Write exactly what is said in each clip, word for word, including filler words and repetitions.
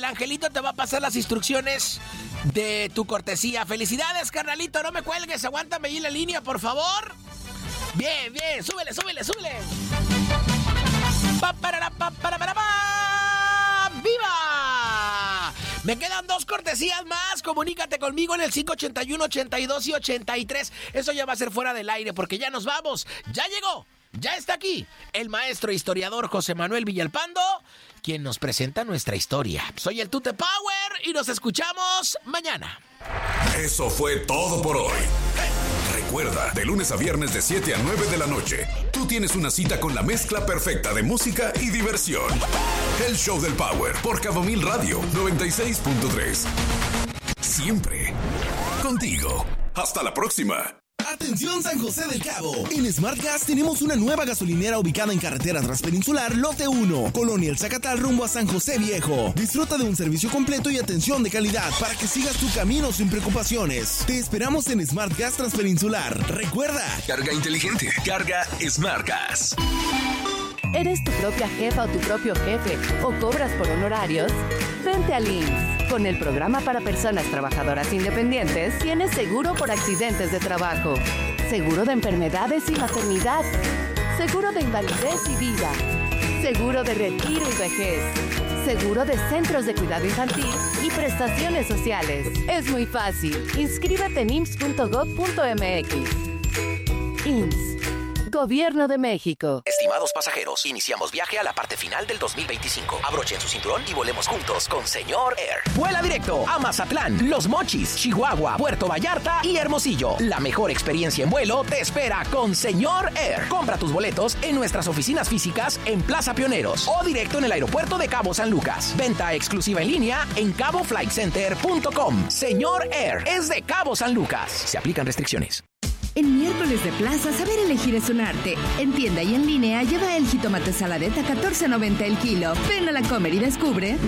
Angelito te va a pasar las instrucciones de tu cortesía. Felicidades, carnalito, no me cuelgues, aguántame ahí en la línea, por favor. Bien, bien, súbele, súbele, súbele. Pa, para, pa, para, para, pa. ¡Viva! Me quedan dos cortesías más. Comunícate conmigo en el cinco ochenta y uno, ochenta y dos y ochenta y tres. Eso ya va a ser fuera del aire porque ya nos vamos. Ya llegó, ya está aquí el maestro historiador José Manuel Villalpando, quien nos presenta nuestra historia. Soy el Tute Power y nos escuchamos mañana. Eso fue todo por hoy. Recuerda, de lunes a viernes de siete a nueve de la noche, tú tienes una cita con la mezcla perfecta de música y diversión. El Show del Power por Cabo Mil Radio noventa y seis punto tres. Siempre contigo. Hasta la próxima. Atención San José del Cabo. En Smart Gas tenemos una nueva gasolinera ubicada en carretera transpeninsular Lote uno, Colonia El Zacatal, rumbo a San José Viejo. Disfruta de un servicio completo y atención de calidad para que sigas tu camino sin preocupaciones. Te esperamos en Smart Gas Transpeninsular. Recuerda, carga inteligente, carga Smart Gas. ¿Eres tu propia jefa o tu propio jefe o cobras por honorarios? Vente al I M S S. Con el programa para personas trabajadoras independientes, tienes seguro por accidentes de trabajo, seguro de enfermedades y maternidad, seguro de invalidez y vida, seguro de retiro y vejez, seguro de centros de cuidado infantil y prestaciones sociales. Es muy fácil. Inscríbete en I M S S punto gov punto m x. I M S S. Gobierno de México. Estimados pasajeros, iniciamos viaje a la parte final del dos mil veinticinco. Abrochen su cinturón y volemos juntos con Señor Air. Vuela directo a Mazatlán, Los Mochis, Chihuahua, Puerto Vallarta y Hermosillo. La mejor experiencia en vuelo te espera con Señor Air. Compra tus boletos en nuestras oficinas físicas en Plaza Pioneros o directo en el aeropuerto de Cabo San Lucas. Venta exclusiva en línea en cabo flight center punto com. Señor Air es de Cabo San Lucas. Se aplican restricciones. En miércoles de plaza, saber elegir es un arte. En tienda y en línea, lleva el jitomate saladeta a catorce noventa el kilo. Ven a la Comer y descubre.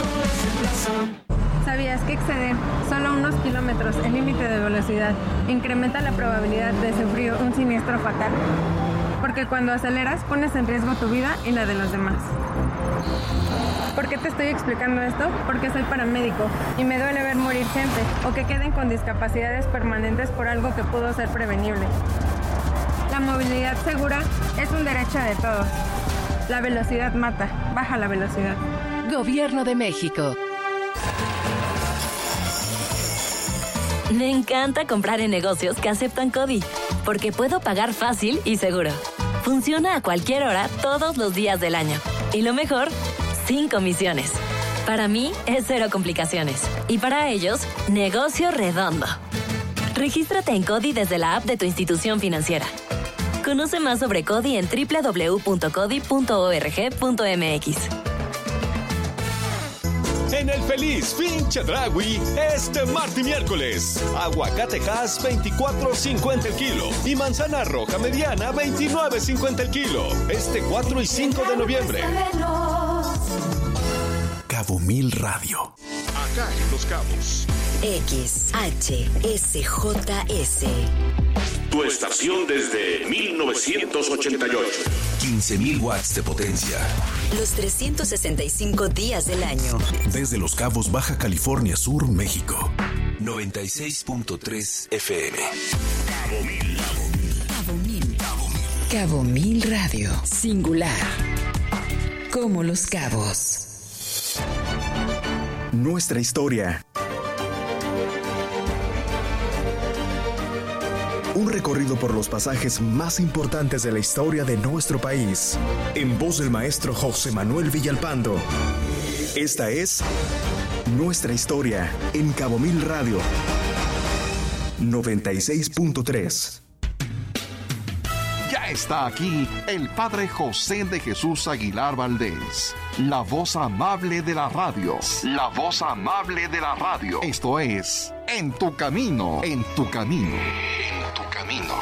¿Sabías que exceder solo unos kilómetros el límite de velocidad incrementa la probabilidad de sufrir un siniestro fatal? Porque cuando aceleras, pones en riesgo tu vida y la de los demás. ¿Por qué te estoy explicando esto? Porque soy paramédico y me duele ver morir gente o que queden con discapacidades permanentes por algo que pudo ser prevenible. La movilidad segura es un derecho de todos. La velocidad mata. Baja la velocidad. Gobierno de México. Me encanta comprar en negocios que aceptan CODI, porque puedo pagar fácil y seguro. Funciona a cualquier hora, todos los días del año. Y lo mejor, sin comisiones. Para mí es cero complicaciones. Y para ellos, negocio redondo. Regístrate en CODI desde la app de tu institución financiera. Conoce más sobre CODI en doble u doble u doble u punto codi punto org punto m x. En el feliz fin Chedraui, este martes y miércoles, aguacate Hass veinticuatro cincuenta el kilo y manzana roja mediana veintinueve cincuenta el kilo. Este cuatro y cinco de noviembre. Cabo Mil Radio. Acá en Los Cabos. X H S J S. Tu estación desde mil novecientos ochenta y ocho. quince mil watts de potencia. Los trescientos sesenta y cinco días del año. Desde Los Cabos, Baja California Sur, México. noventa y seis punto tres F M. Cabo Mil. Cabo Mil. Cabo Mil Radio. Singular. Como Los Cabos. Nuestra historia. Un recorrido por los pasajes más importantes de la historia de nuestro país. En voz del maestro José Manuel Villalpando. Esta es Nuestra Historia en Cabo Mil Radio. noventa y seis punto tres. Ya está aquí el padre José de Jesús Aguilar Valdés, la voz amable de la radio. La voz amable de la radio. Esto es En tu Camino, en tu Camino. En tu Camino.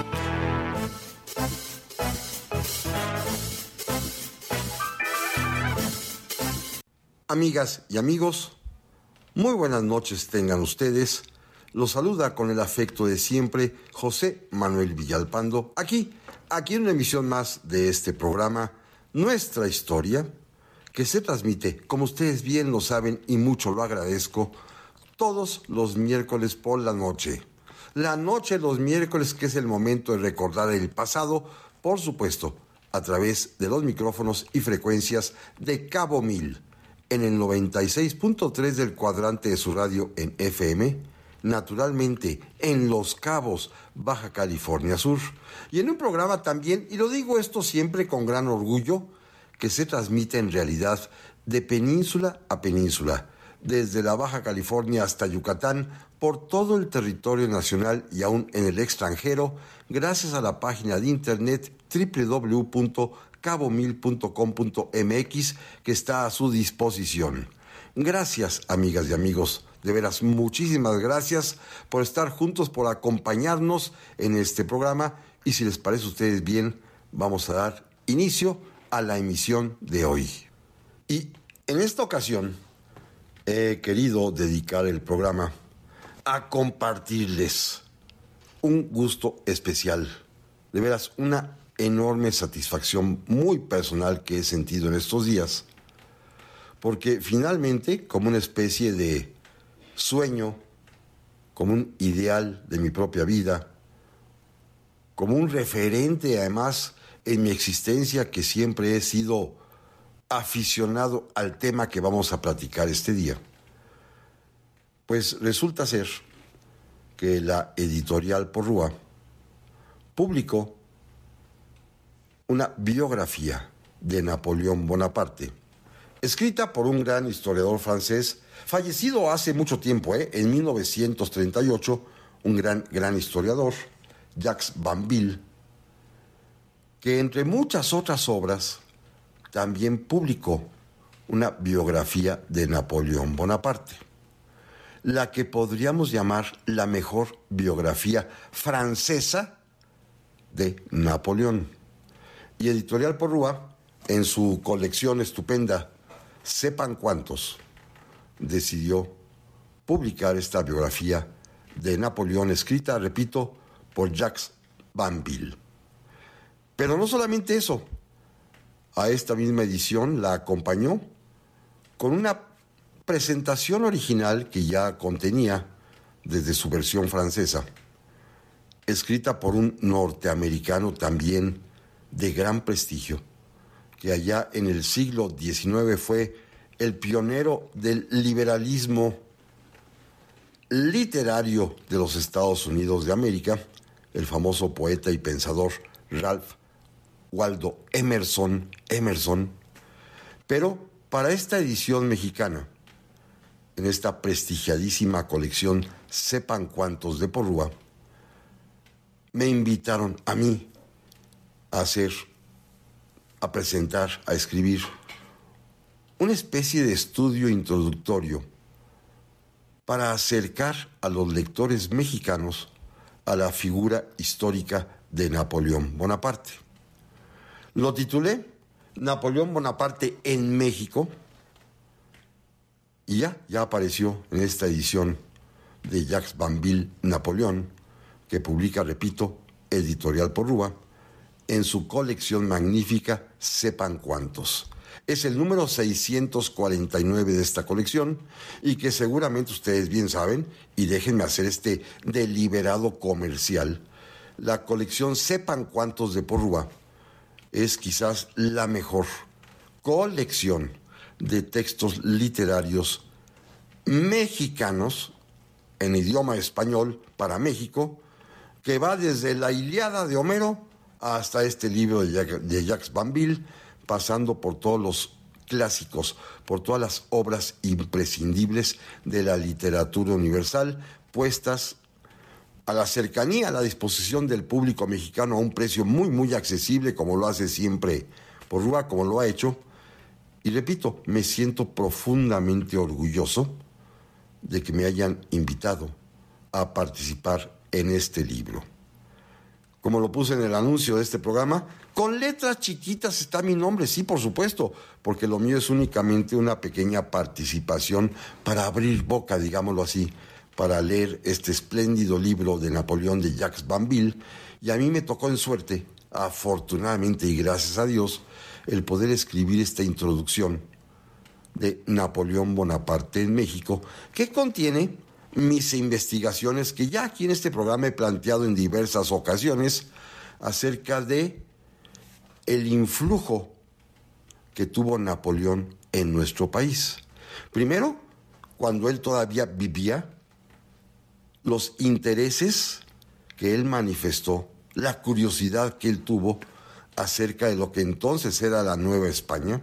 Amigas y amigos, muy buenas noches tengan ustedes. Los saluda con el afecto de siempre José Manuel Villalpando, aquí, aquí en una emisión más de este programa, Nuestra Historia, que se transmite, como ustedes bien lo saben y mucho lo agradezco, todos los miércoles por la noche. La noche de los miércoles, que es el momento de recordar el pasado, por supuesto, a través de los micrófonos y frecuencias de Cabo Mil, en el noventa y seis punto tres del cuadrante de su radio en F M, naturalmente en Los Cabos, Baja California Sur, y en un programa también, y lo digo esto siempre con gran orgullo, que se transmite en realidad de península a península, desde la Baja California hasta Yucatán, por todo el territorio nacional y aún en el extranjero, gracias a la página de internet doble u doble u doble u punto cabo mil punto com punto m x, que está a su disposición. Gracias, amigas y amigos, de veras muchísimas gracias por estar juntos, por acompañarnos en este programa, y si les parece a ustedes bien, vamos a dar inicio a la emisión de hoy. Y en esta ocasión he querido dedicar el programa a compartirles un gusto especial, de veras una enorme satisfacción muy personal que he sentido en estos días, porque finalmente, como una especie de sueño, como un ideal de mi propia vida, como un referente además en mi existencia, que siempre he sido aficionado al tema que vamos a platicar este día, pues resulta ser que la editorial Porrúa publicó una biografía de Napoleón Bonaparte, escrita por un gran historiador francés, fallecido hace mucho tiempo, ¿eh? en mil novecientos treinta y ocho, un gran, gran historiador, Jacques Banville, que entre muchas otras obras también publicó una biografía de Napoleón Bonaparte, la que podríamos llamar la mejor biografía francesa de Napoleón. Y Editorial Porrúa, en su colección estupenda Sepan Cuántos, decidió publicar esta biografía de Napoleón, escrita, repito, por Jacques Banville. Pero no solamente eso, a esta misma edición la acompañó con una presentación original que ya contenía desde su versión francesa, escrita por un norteamericano también de gran prestigio, que allá en el siglo diecinueve fue el pionero del liberalismo literario de los Estados Unidos de América, el famoso poeta y pensador Ralph Waldo Emerson, Emerson. Pero para esta edición mexicana, en esta prestigiadísima colección Sepan Cuántos de Porrúa, me invitaron a mí a hacer, a presentar, a escribir una especie de estudio introductorio para acercar a los lectores mexicanos a la figura histórica de Napoleón Bonaparte. Lo titulé Napoleón Bonaparte en México, y ya, ya apareció en esta edición de Jacques Banville Napoleón, que publica, repito, Editorial Porrúa, en su colección magnífica Sepan Cuántos. Es el número seiscientos cuarenta y nueve de esta colección, y que seguramente ustedes bien saben, y déjenme hacer este deliberado comercial, la colección Sepan Cuántos de Porrúa es quizás la mejor colección de textos literarios mexicanos en idioma español para México, que va desde la Ilíada de Homero hasta este libro de Jacques Banville, pasando por todos los clásicos, por todas las obras imprescindibles de la literatura universal, puestas a la cercanía, a la disposición del público mexicano a un precio muy, muy accesible, como lo hace siempre Porrúa, como lo ha hecho. Y repito, me siento profundamente orgulloso de que me hayan invitado a participar en este libro. Como lo puse en el anuncio de este programa, con letras chiquitas está mi nombre, sí, por supuesto, porque lo mío es únicamente una pequeña participación para abrir boca, digámoslo así, para leer este espléndido libro de Napoleón de Jacques Banville, y a mí me tocó en suerte, afortunadamente y gracias a Dios, el poder escribir esta introducción de Napoleón Bonaparte en México, que contiene mis investigaciones que ya aquí en este programa he planteado en diversas ocasiones acerca de el influjo que tuvo Napoleón en nuestro país. Primero, cuando él todavía vivía, los intereses que él manifestó, la curiosidad que él tuvo acerca de lo que entonces era la Nueva España,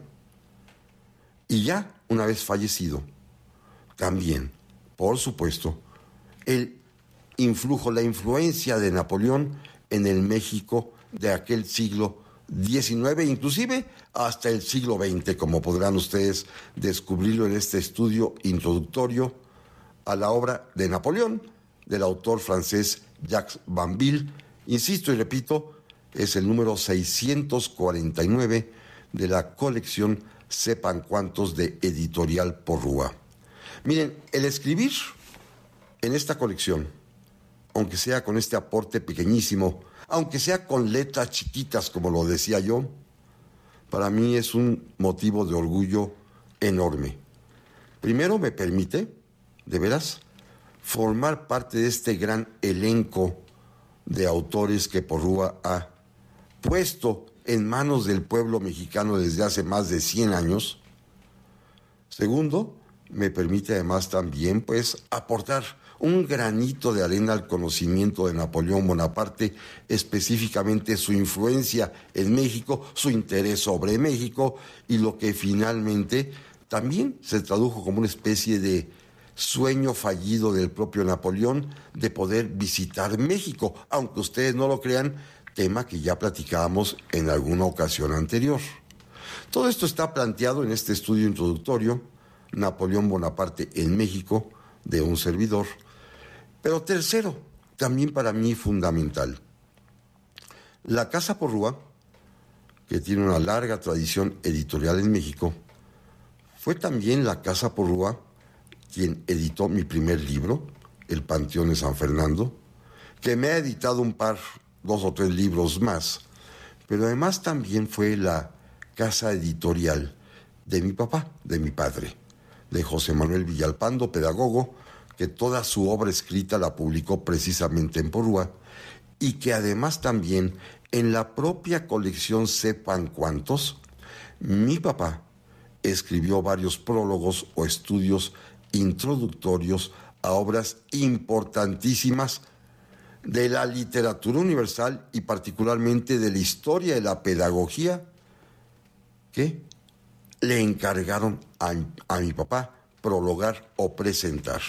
y ya una vez fallecido, también, por supuesto, el influjo, la influencia de Napoleón en el México de aquel siglo diecinueve, inclusive hasta el siglo veinte, como podrán ustedes descubrirlo en este estudio introductorio a la obra de Napoleón, del autor francés Jacques Banville. Insisto y repito, es el número seiscientos cuarenta y nueve de la colección Sepan Cuántos de Editorial Porrúa. Miren, el escribir en esta colección, aunque sea con este aporte pequeñísimo, aunque sea con letras chiquitas, como lo decía yo, para mí es un motivo de orgullo enorme. Primero me permite, de veras, formar parte de este gran elenco de autores que Porrúa ha puesto en manos del pueblo mexicano desde hace más de cien años. Segundo, me permite además también, pues, aportar un granito de arena al conocimiento de Napoleón Bonaparte, específicamente su influencia en México, su interés sobre México y lo que finalmente también se tradujo como una especie de sueño fallido del propio Napoleón de poder visitar México, aunque ustedes no lo crean, tema que ya platicábamos en alguna ocasión anterior. Todo esto está planteado en este estudio introductorio, Napoleón Bonaparte en México, de un servidor. Pero tercero, también para mí fundamental, la Casa Porrúa, que tiene una larga tradición editorial en México, fue también la Casa Porrúa quien editó mi primer libro, El Panteón de San Fernando, que me ha editado un par, dos o tres libros más, pero además también fue la casa editorial de mi papá, de mi padre, de José Manuel Villalpando, pedagogo, que toda su obra escrita la publicó precisamente en Porrúa, y que además también en la propia colección Sepan Cuántos, mi papá escribió varios prólogos o estudios introductorios a obras importantísimas de la literatura universal y particularmente de la historia y la pedagogía que le encargaron a, a mi papá prologar o presentar.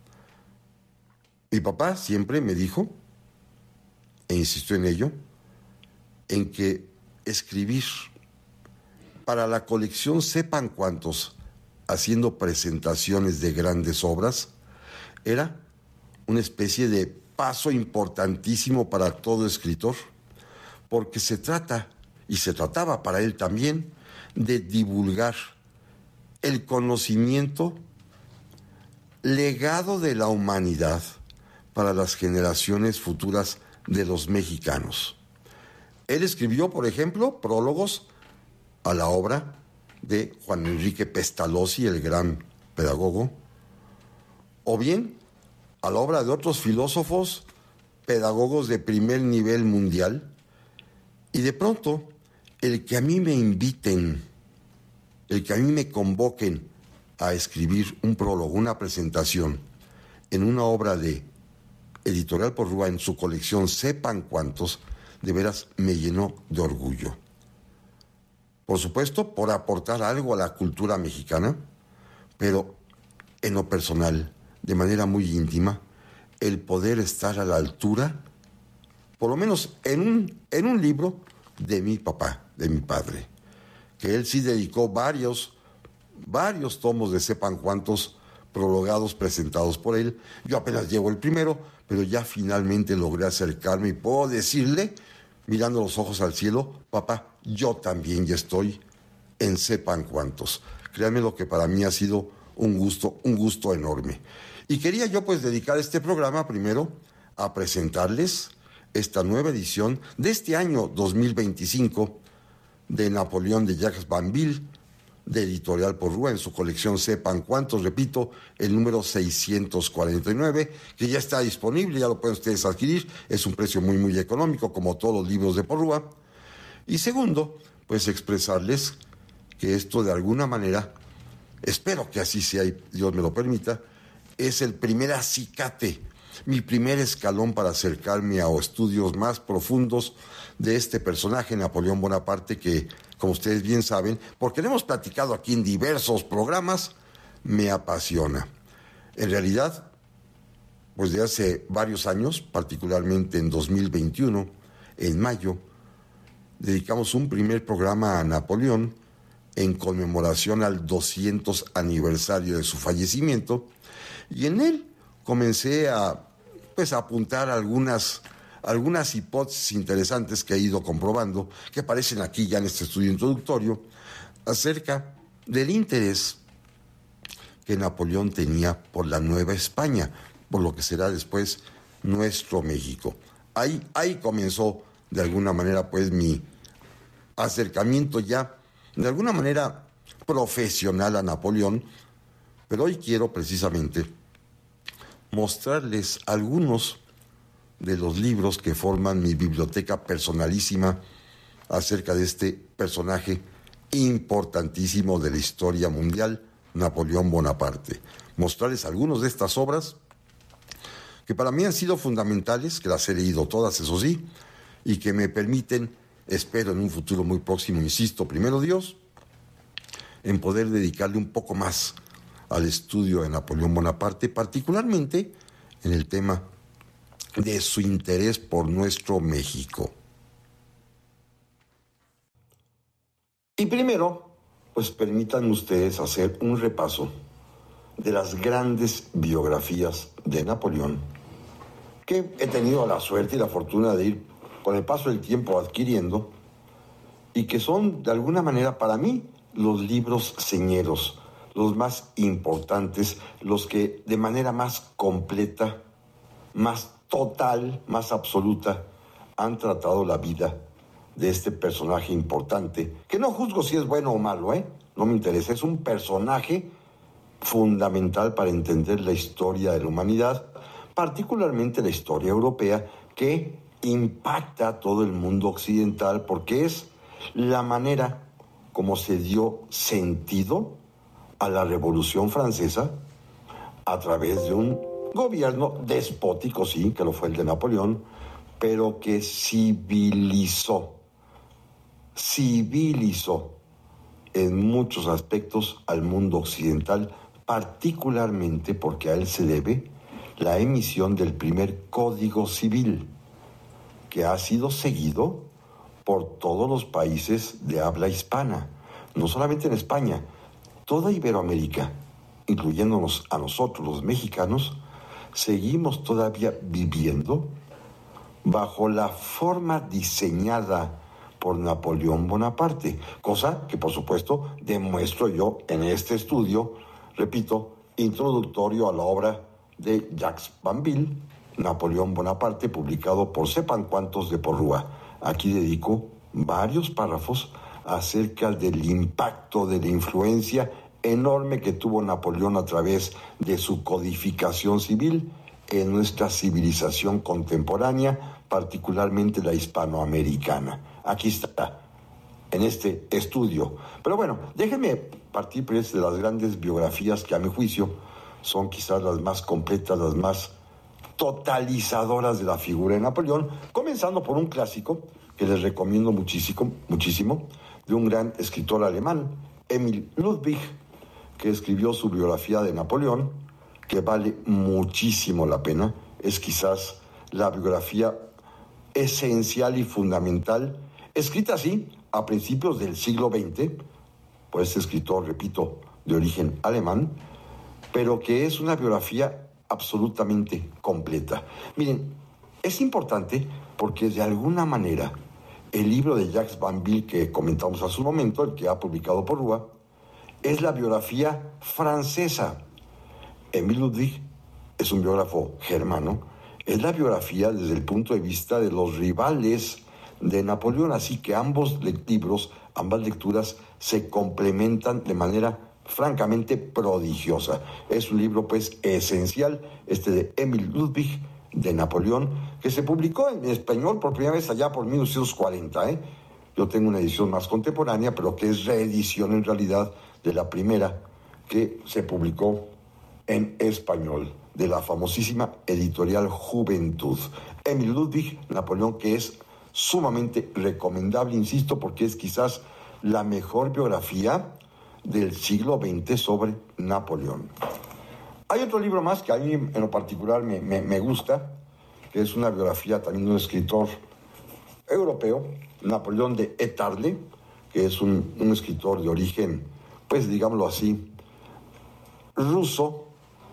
Mi papá siempre me dijo, e insistió en ello, en que escribir para la colección Sepan Cuántos, haciendo presentaciones de grandes obras, era una especie de paso importantísimo para todo escritor, porque se trata, y se trataba para él también, de divulgar el conocimiento legado de la humanidad para las generaciones futuras de los mexicanos. Él escribió, por ejemplo, prólogos a la obra de Juan Enrique Pestalozzi, el gran pedagogo, o bien a la obra de otros filósofos, pedagogos de primer nivel mundial, y de pronto el que a mí me inviten, el que a mí me convoquen a escribir un prólogo, una presentación en una obra de Editorial Porrúa en su colección Sepan Cuántos, de veras me llenó de orgullo. Por supuesto, por aportar algo a la cultura mexicana, pero en lo personal, de manera muy íntima, el poder estar a la altura, por lo menos en un, en un libro de mi papá, de mi padre, que él sí dedicó varios, varios tomos de Sepan Cuántos prologados, presentados por él. Yo apenas llevo el primero, pero ya finalmente logré acercarme y puedo decirle, mirando los ojos al cielo, papá, yo también ya estoy en Sepan Cuántos. Créanme lo que para mí ha sido un gusto, un gusto enorme. Y quería yo pues dedicar este programa primero a presentarles esta nueva edición de este año dos mil veinticinco de Napoleón de Jacques Banville, de Editorial Porrúa en su colección Sepan Cuántos, repito, el número seiscientos cuarenta y nueve, que ya está disponible, ya lo pueden ustedes adquirir, es un precio muy muy económico como todos los libros de Porrúa. Y segundo, pues expresarles que esto de alguna manera, espero que así sea y Dios me lo permita, es el primer acicate, mi primer escalón para acercarme a estudios más profundos de este personaje, Napoleón Bonaparte, que, como ustedes bien saben, porque lo hemos platicado aquí en diversos programas, me apasiona. En realidad, pues de hace varios años, particularmente en dos mil veintiuno, en mayo, dedicamos un primer programa a Napoleón en conmemoración al doscientos aniversario de su fallecimiento, y en él comencé a, pues, a apuntar algunas, algunas hipótesis interesantes que he ido comprobando, que aparecen aquí ya en este estudio introductorio, acerca del interés que Napoleón tenía por la Nueva España, por lo que será después nuestro México. Ahí, ahí comenzó de alguna manera pues mi acercamiento ya, de alguna manera profesional a Napoleón, pero hoy quiero precisamente mostrarles algunos de los libros que forman mi biblioteca personalísima acerca de este personaje importantísimo de la historia mundial, Napoleón Bonaparte. Mostrarles algunos de estas obras que para mí han sido fundamentales, que las he leído todas, eso sí, y que me permiten, espero en un futuro muy próximo, insisto, primero Dios, en poder dedicarle un poco más al estudio de Napoleón Bonaparte, particularmente en el tema de su interés por nuestro México. Y primero, pues permitan ustedes hacer un repaso de las grandes biografías de Napoleón, que he tenido la suerte y la fortuna de ir con el paso del tiempo adquiriendo, y que son de alguna manera para mí los libros señeros, los más importantes, los que de manera más completa, más total, más absoluta, han tratado la vida de este personaje importante, que no juzgo si es bueno o malo, ¿eh? No me interesa, es un personaje fundamental para entender la historia de la humanidad, particularmente la historia europea, que impacta a todo el mundo occidental, porque es la manera como se dio sentido a la Revolución Francesa a través de un gobierno despótico, sí, que lo fue el de Napoleón, pero que civilizó, civilizó en muchos aspectos al mundo occidental, particularmente porque a él se debe la emisión del primer Código Civil, que ha sido seguido por todos los países de habla hispana, no solamente en España, toda Iberoamérica, incluyéndonos a nosotros los mexicanos, seguimos todavía viviendo bajo la forma diseñada por Napoleón Bonaparte, cosa que por supuesto demuestro yo en este estudio, repito, introductorio a la obra de Jacques Banville, Napoleón Bonaparte, publicado por Sepan Cuántos de Porrúa. Aquí dedico varios párrafos acerca del impacto, de la influencia enorme que tuvo Napoleón a través de su codificación civil en nuestra civilización contemporánea, particularmente la hispanoamericana. Aquí está, en este estudio. Pero bueno, déjenme partir pues de las grandes biografías que a mi juicio son quizás las más completas, las más totalizadoras de la figura de Napoleón, comenzando por un clásico que les recomiendo muchísimo, muchísimo, de un gran escritor alemán, Emil Ludwig, que escribió su biografía de Napoleón, que vale muchísimo la pena. Es quizás la biografía esencial y fundamental, escrita así a principios del siglo veinte, por este escritor, repito, de origen alemán, pero que es una biografía absolutamente completa. Miren, es importante porque de alguna manera el libro de Jacques Banville que comentamos hace un momento, el que ha publicado Porrúa, es la biografía francesa. Emil Ludwig es un biógrafo germano, es la biografía desde el punto de vista de los rivales de Napoleón, así que ambos libros Ambas lecturas se complementan de manera francamente prodigiosa. Es un libro pues esencial, este de Emil Ludwig, de Napoleón, que se publicó en español por primera vez allá por mil novecientos cuarenta. ¿eh? Yo tengo una edición más contemporánea, pero que es reedición en realidad de la primera que se publicó en español, de la famosísima editorial Juventud. Emil Ludwig, Napoleón, que es sumamente recomendable, insisto, porque es quizás la mejor biografía del siglo veinte sobre Napoleón. Hay otro libro más que a mí en lo particular me, me, me gusta, que es una biografía también de un escritor europeo, Napoleón de Étarle, que es un, un escritor de origen, pues digámoslo así, ruso,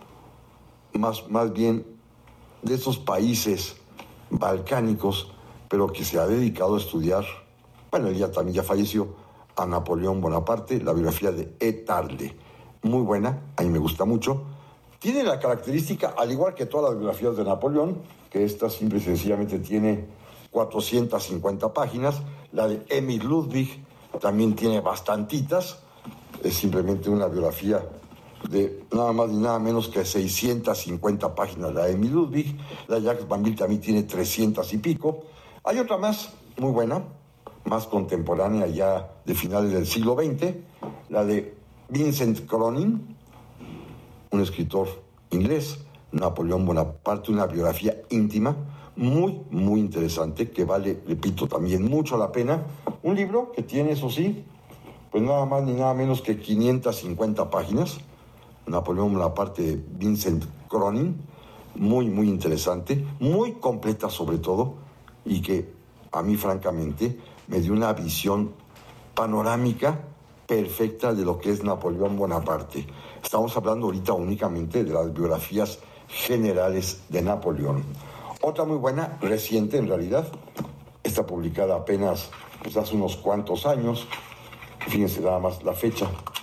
más, más bien de esos países balcánicos, pero que se ha dedicado a estudiar, bueno, él ya también ya falleció, a Napoleón Bonaparte, la biografía de Étarle. Muy buena, a mí me gusta mucho. Tiene la característica, al igual que todas las biografías de Napoleón, que esta simple y sencillamente tiene cuatrocientas cincuenta páginas. La de Emil Ludwig también tiene bastantitas. Es simplemente una biografía de nada más ni nada menos que seiscientas cincuenta páginas la de Emil Ludwig. La de Jacques Banville también tiene trescientas y pico. Hay otra más, muy buena, más contemporánea ya de finales del siglo veinte, la de Vincent Cronin, un escritor inglés, Napoleón Bonaparte, una biografía íntima, muy, muy interesante, que vale, repito, también mucho la pena. Un libro que tiene, eso sí, pues nada más ni nada menos que quinientas cincuenta páginas, Napoleón Bonaparte de Vincent Cronin, muy, muy interesante, muy completa sobre todo, y que a mí francamente me dio una visión panorámica perfecta de lo que es Napoleón Bonaparte. Estamos hablando ahorita únicamente de las biografías generales de Napoleón. Otra muy buena, reciente en realidad, está publicada apenas pues, hace unos cuantos años. Fíjense nada más la fecha.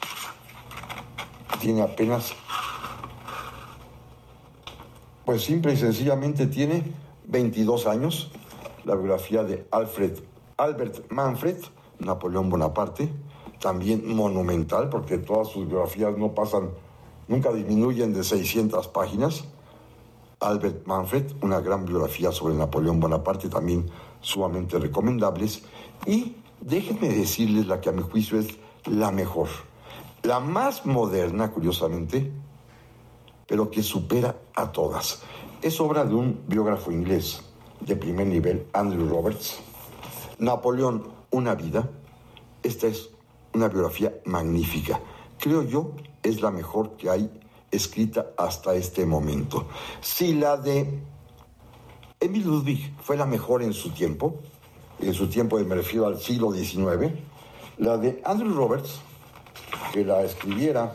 Tiene apenas, pues simple y sencillamente tiene veintidós años, la biografía de Alfred, Albert Manfred, Napoleón Bonaparte, también monumental, porque todas sus biografías no pasan, nunca disminuyen de seiscientas páginas. Albert Manfred, una gran biografía sobre Napoleón Bonaparte, también sumamente recomendables. Y déjenme decirles la que a mi juicio es la mejor, la más moderna, curiosamente, pero que supera a todas. Es obra de un biógrafo inglés de primer nivel, Andrew Roberts. Napoleón, una vida. Esta es una biografía magnífica. Creo yo, es la mejor que hay escrita hasta este momento. Si la de Emil Ludwig fue la mejor en su tiempo, en su tiempo me refiero al siglo diecinueve, la de Andrew Roberts, que la escribiera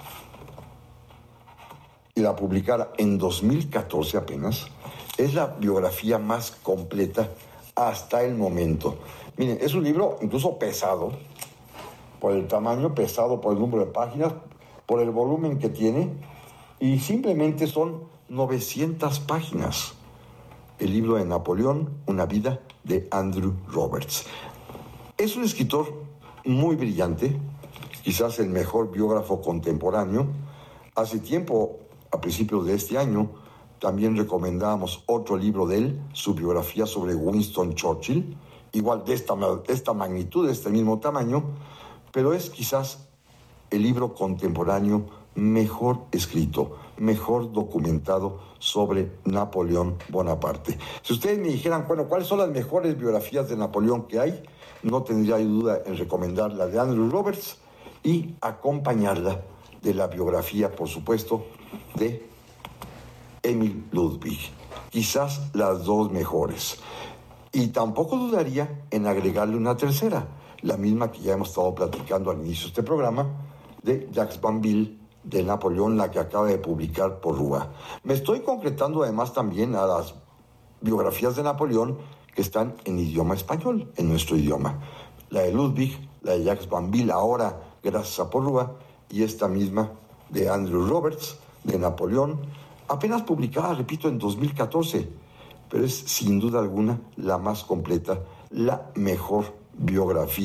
y la publicara en dos mil catorce apenas, es la biografía más completa hasta el momento. Miren, es un libro incluso pesado, por el tamaño, pesado por el número de páginas, por el volumen que tiene, y simplemente son novecientas páginas. El libro de Napoleón, una vida de Andrew Roberts. Es un escritor muy brillante, quizás el mejor biógrafo contemporáneo. Hace tiempo, a principios de este año, también recomendábamos otro libro de él, su biografía sobre Winston Churchill, igual de esta, de esta magnitud, de este mismo tamaño, pero es quizás el libro contemporáneo mejor escrito, mejor documentado sobre Napoleón Bonaparte. Si ustedes me dijeran, bueno, ¿cuáles son las mejores biografías de Napoleón que hay? No tendría duda en recomendar la de Andrew Roberts y acompañarla de la biografía, por supuesto, de Emil Ludwig. Quizás las dos mejores. Y tampoco dudaría en agregarle una tercera, la misma que ya hemos estado platicando al inicio de este programa, de Jacques Banville, de Napoleón, la que acaba de publicar por Rúa. Me estoy concretando además también a las biografías de Napoleón que están en idioma español, en nuestro idioma. La de Ludwig, la de Jacques Banville, ahora gracias a Porrúa, y esta misma de Andrew Roberts, de Napoleón, apenas publicada, repito, en dos mil catorce, pero es sin duda alguna la más completa, la mejor biografía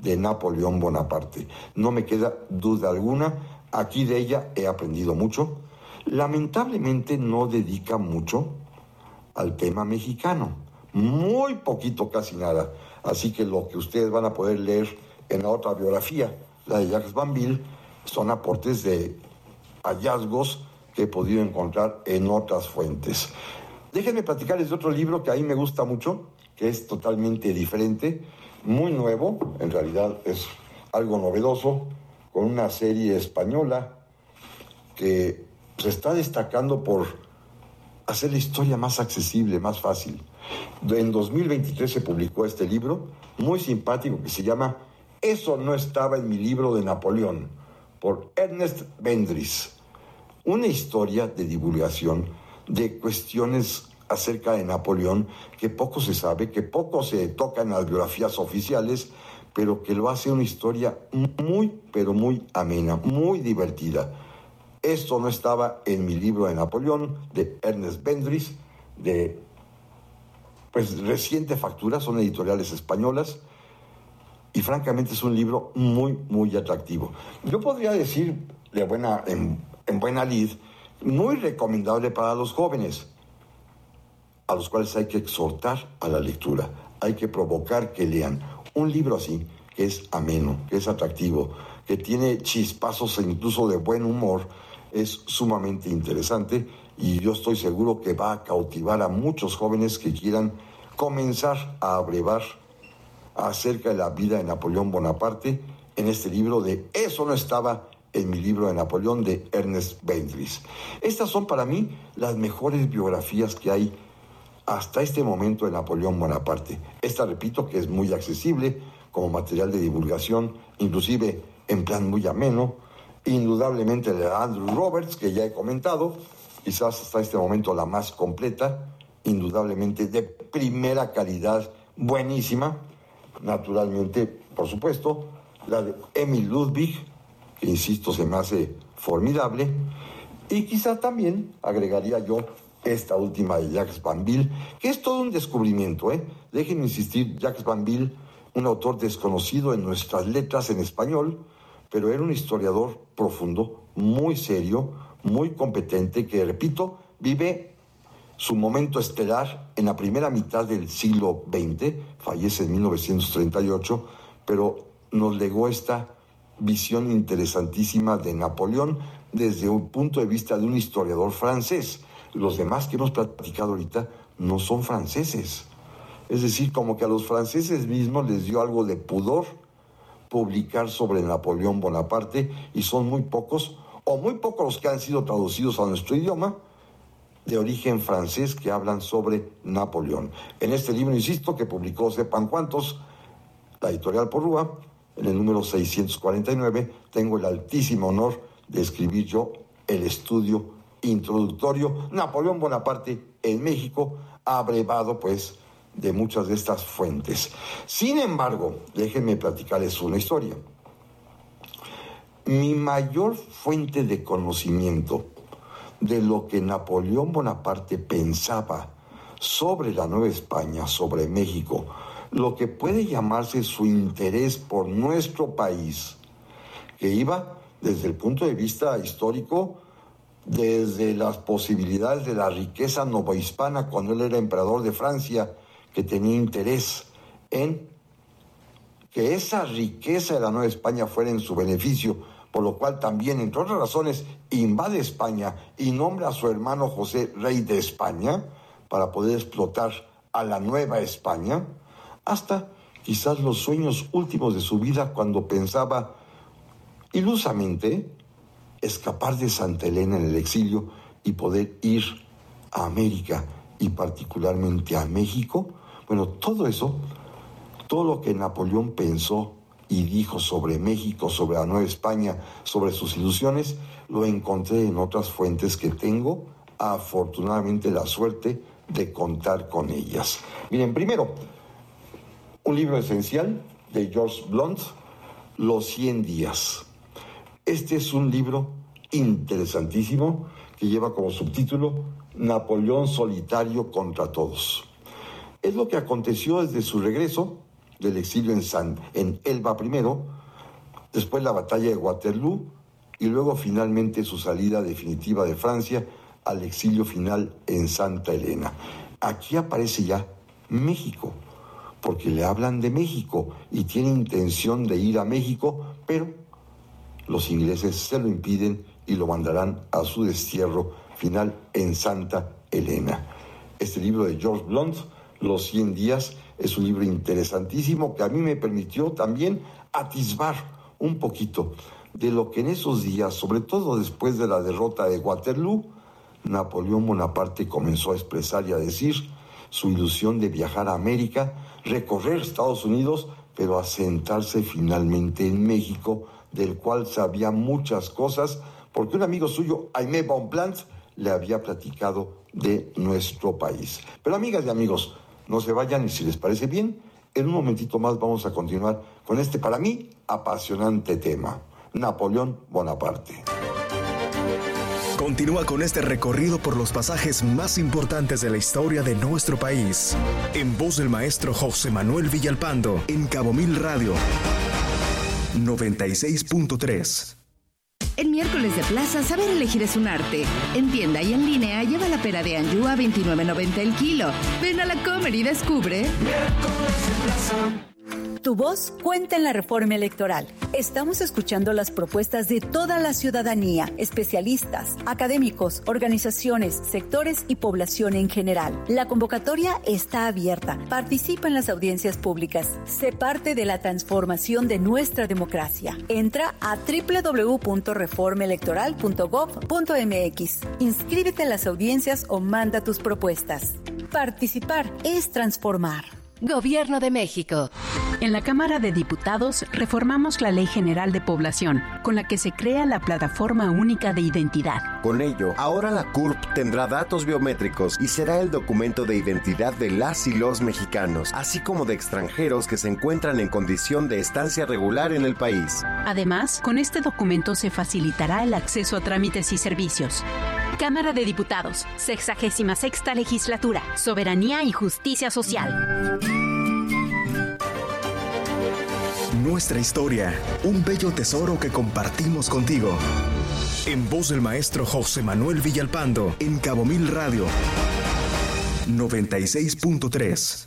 de Napoleón Bonaparte. No me queda duda alguna, aquí de ella he aprendido mucho. Lamentablemente no dedica mucho al tema mexicano, muy poquito, casi nada. Así que lo que ustedes van a poder leer en la otra biografía, la de Jacques Banville, son aportes de hallazgos que he podido encontrar en otras fuentes. Déjenme platicarles de otro libro que a mí me gusta mucho, que es totalmente diferente, muy nuevo, en realidad es algo novedoso, con una serie española que se está destacando por hacer la historia más accesible, más fácil. En dos mil veintitrés se publicó este libro, muy simpático, que se llama Eso no estaba en mi libro de Napoleón, por Ernest Bendris. Una historia de divulgación de cuestiones acerca de Napoleón que poco se sabe, que poco se toca en las biografías oficiales, pero que lo hace una historia muy, pero muy amena, muy divertida. Esto no estaba en mi libro de Napoleón, de Ernest Bendris, de pues reciente factura, son editoriales españolas, y francamente es un libro muy, muy atractivo. Yo podría decir, de buena, en, en buena lid, muy recomendable para los jóvenes, a los cuales hay que exhortar a la lectura, hay que provocar que lean. Un libro así, que es ameno, que es atractivo, que tiene chispazos incluso de buen humor, es sumamente interesante, y yo estoy seguro que va a cautivar a muchos jóvenes que quieran comenzar a abrevar acerca de la vida de Napoleón Bonaparte en este libro de Eso no estaba en mi libro de Napoleón, de Ernest Bendris. Estas son para mí las mejores biografías que hay hasta este momento de Napoleón Bonaparte. Esta, repito, que es muy accesible como material de divulgación, inclusive en plan muy ameno. Indudablemente de Andrew Roberts, que ya he comentado, quizás hasta este momento la más completa, indudablemente de primera calidad, buenísima. Naturalmente, por supuesto, la de Emil Ludwig, que insisto, se me hace formidable. Y quizá también agregaría yo esta última de Jacques Banville, que es todo un descubrimiento, ¿eh? Déjenme insistir, Jacques Banville, un autor desconocido en nuestras letras en español, pero era un historiador profundo, muy serio, muy competente, que, repito, vive su momento estelar en la primera mitad del siglo veinte, fallece en mil novecientos treinta y ocho, pero nos legó esta visión interesantísima de Napoleón desde un punto de vista de un historiador francés. Los demás que hemos platicado ahorita no son franceses. Es decir, como que a los franceses mismos les dio algo de pudor publicar sobre Napoleón Bonaparte, y son muy pocos, o muy pocos los que han sido traducidos a nuestro idioma, de origen francés, que hablan sobre Napoleón. En este libro, insisto, que publicó sepan cuántos, la editorial Porrúa, en el número seiscientos cuarenta y nueve, tengo el altísimo honor de escribir yo el estudio introductorio Napoleón Bonaparte en México, abrevado pues de muchas de estas fuentes. Sin embargo, déjenme platicarles una historia. Mi mayor fuente de conocimiento de lo que Napoleón Bonaparte pensaba sobre la Nueva España, sobre México, lo que puede llamarse su interés por nuestro país, que iba desde el punto de vista histórico, desde las posibilidades de la riqueza novohispana cuando él era emperador de Francia, que tenía interés en que esa riqueza de la Nueva España fuera en su beneficio, por lo cual también, entre otras razones, invade España y nombra a su hermano José rey de España para poder explotar a la Nueva España, hasta quizás los sueños últimos de su vida, cuando pensaba ilusamente escapar de Santa Elena en el exilio y poder ir a América y particularmente a México. Bueno, todo eso, todo lo que Napoleón pensó y dijo sobre México, sobre la Nueva España, sobre sus ilusiones, lo encontré en otras fuentes que tengo, afortunadamente, la suerte de contar con ellas. Miren, primero, un libro esencial de George Blunt, Los cien días. Este es un libro interesantísimo que lleva como subtítulo Napoleón solitario contra todos. Es lo que aconteció desde su regreso del exilio en, San, en Elba primero, después la batalla de Waterloo y luego finalmente su salida definitiva de Francia al exilio final en Santa Elena. Aquí aparece ya México, porque le hablan de México y tiene intención de ir a México, pero los ingleses se lo impiden y lo mandarán a su destierro final en Santa Elena. Este libro de George Blunt, Los cien días, es un libro interesantísimo que a mí me permitió también atisbar un poquito de lo que en esos días, sobre todo después de la derrota de Waterloo, Napoleón Bonaparte comenzó a expresar y a decir su ilusión de viajar a América, recorrer Estados Unidos, pero asentarse finalmente en México, del cual sabía muchas cosas, porque un amigo suyo, Aimé Bonpland, le había platicado de nuestro país. Pero amigas y amigos, no se vayan y si les parece bien, en un momentito más vamos a continuar con este, para mí, apasionante tema, Napoleón Bonaparte. Continúa con este recorrido por los pasajes más importantes de la historia de nuestro país, en voz del maestro José Manuel Villalpando, en Cabo Mil Radio, noventa y seis punto tres. En miércoles de plaza, saber elegir es un arte. En tienda y en línea, lleva la pera de Anju a veintinueve noventa el kilo. Ven a la Comer y descubre. Miércoles de plaza. Tu voz cuenta en la reforma electoral. Estamos escuchando las propuestas de toda la ciudadanía, especialistas, académicos, organizaciones, sectores y población en general. La convocatoria está abierta. Participa en las audiencias públicas. Sé parte de la transformación de nuestra democracia. Entra a doble u doble u doble u punto reforma electoral punto gob punto eme equis. Inscríbete en las audiencias o manda tus propuestas. Participar es transformar. Gobierno de México. En la Cámara de Diputados reformamos la Ley General de Población, con la que se crea la Plataforma Única de Identidad. Con ello, ahora la C U R P tendrá datos biométricos y será el documento de identidad de las y los mexicanos, así como de extranjeros que se encuentran en condición de estancia regular en el país. Además, con este documento se facilitará el acceso a trámites y servicios. Cámara de Diputados, sexagésima sexta Legislatura, Soberanía y Justicia Social. Nuestra historia, un bello tesoro que compartimos contigo. En voz del maestro José Manuel Villalpando, en Cabo Mil Radio, noventa y seis punto tres.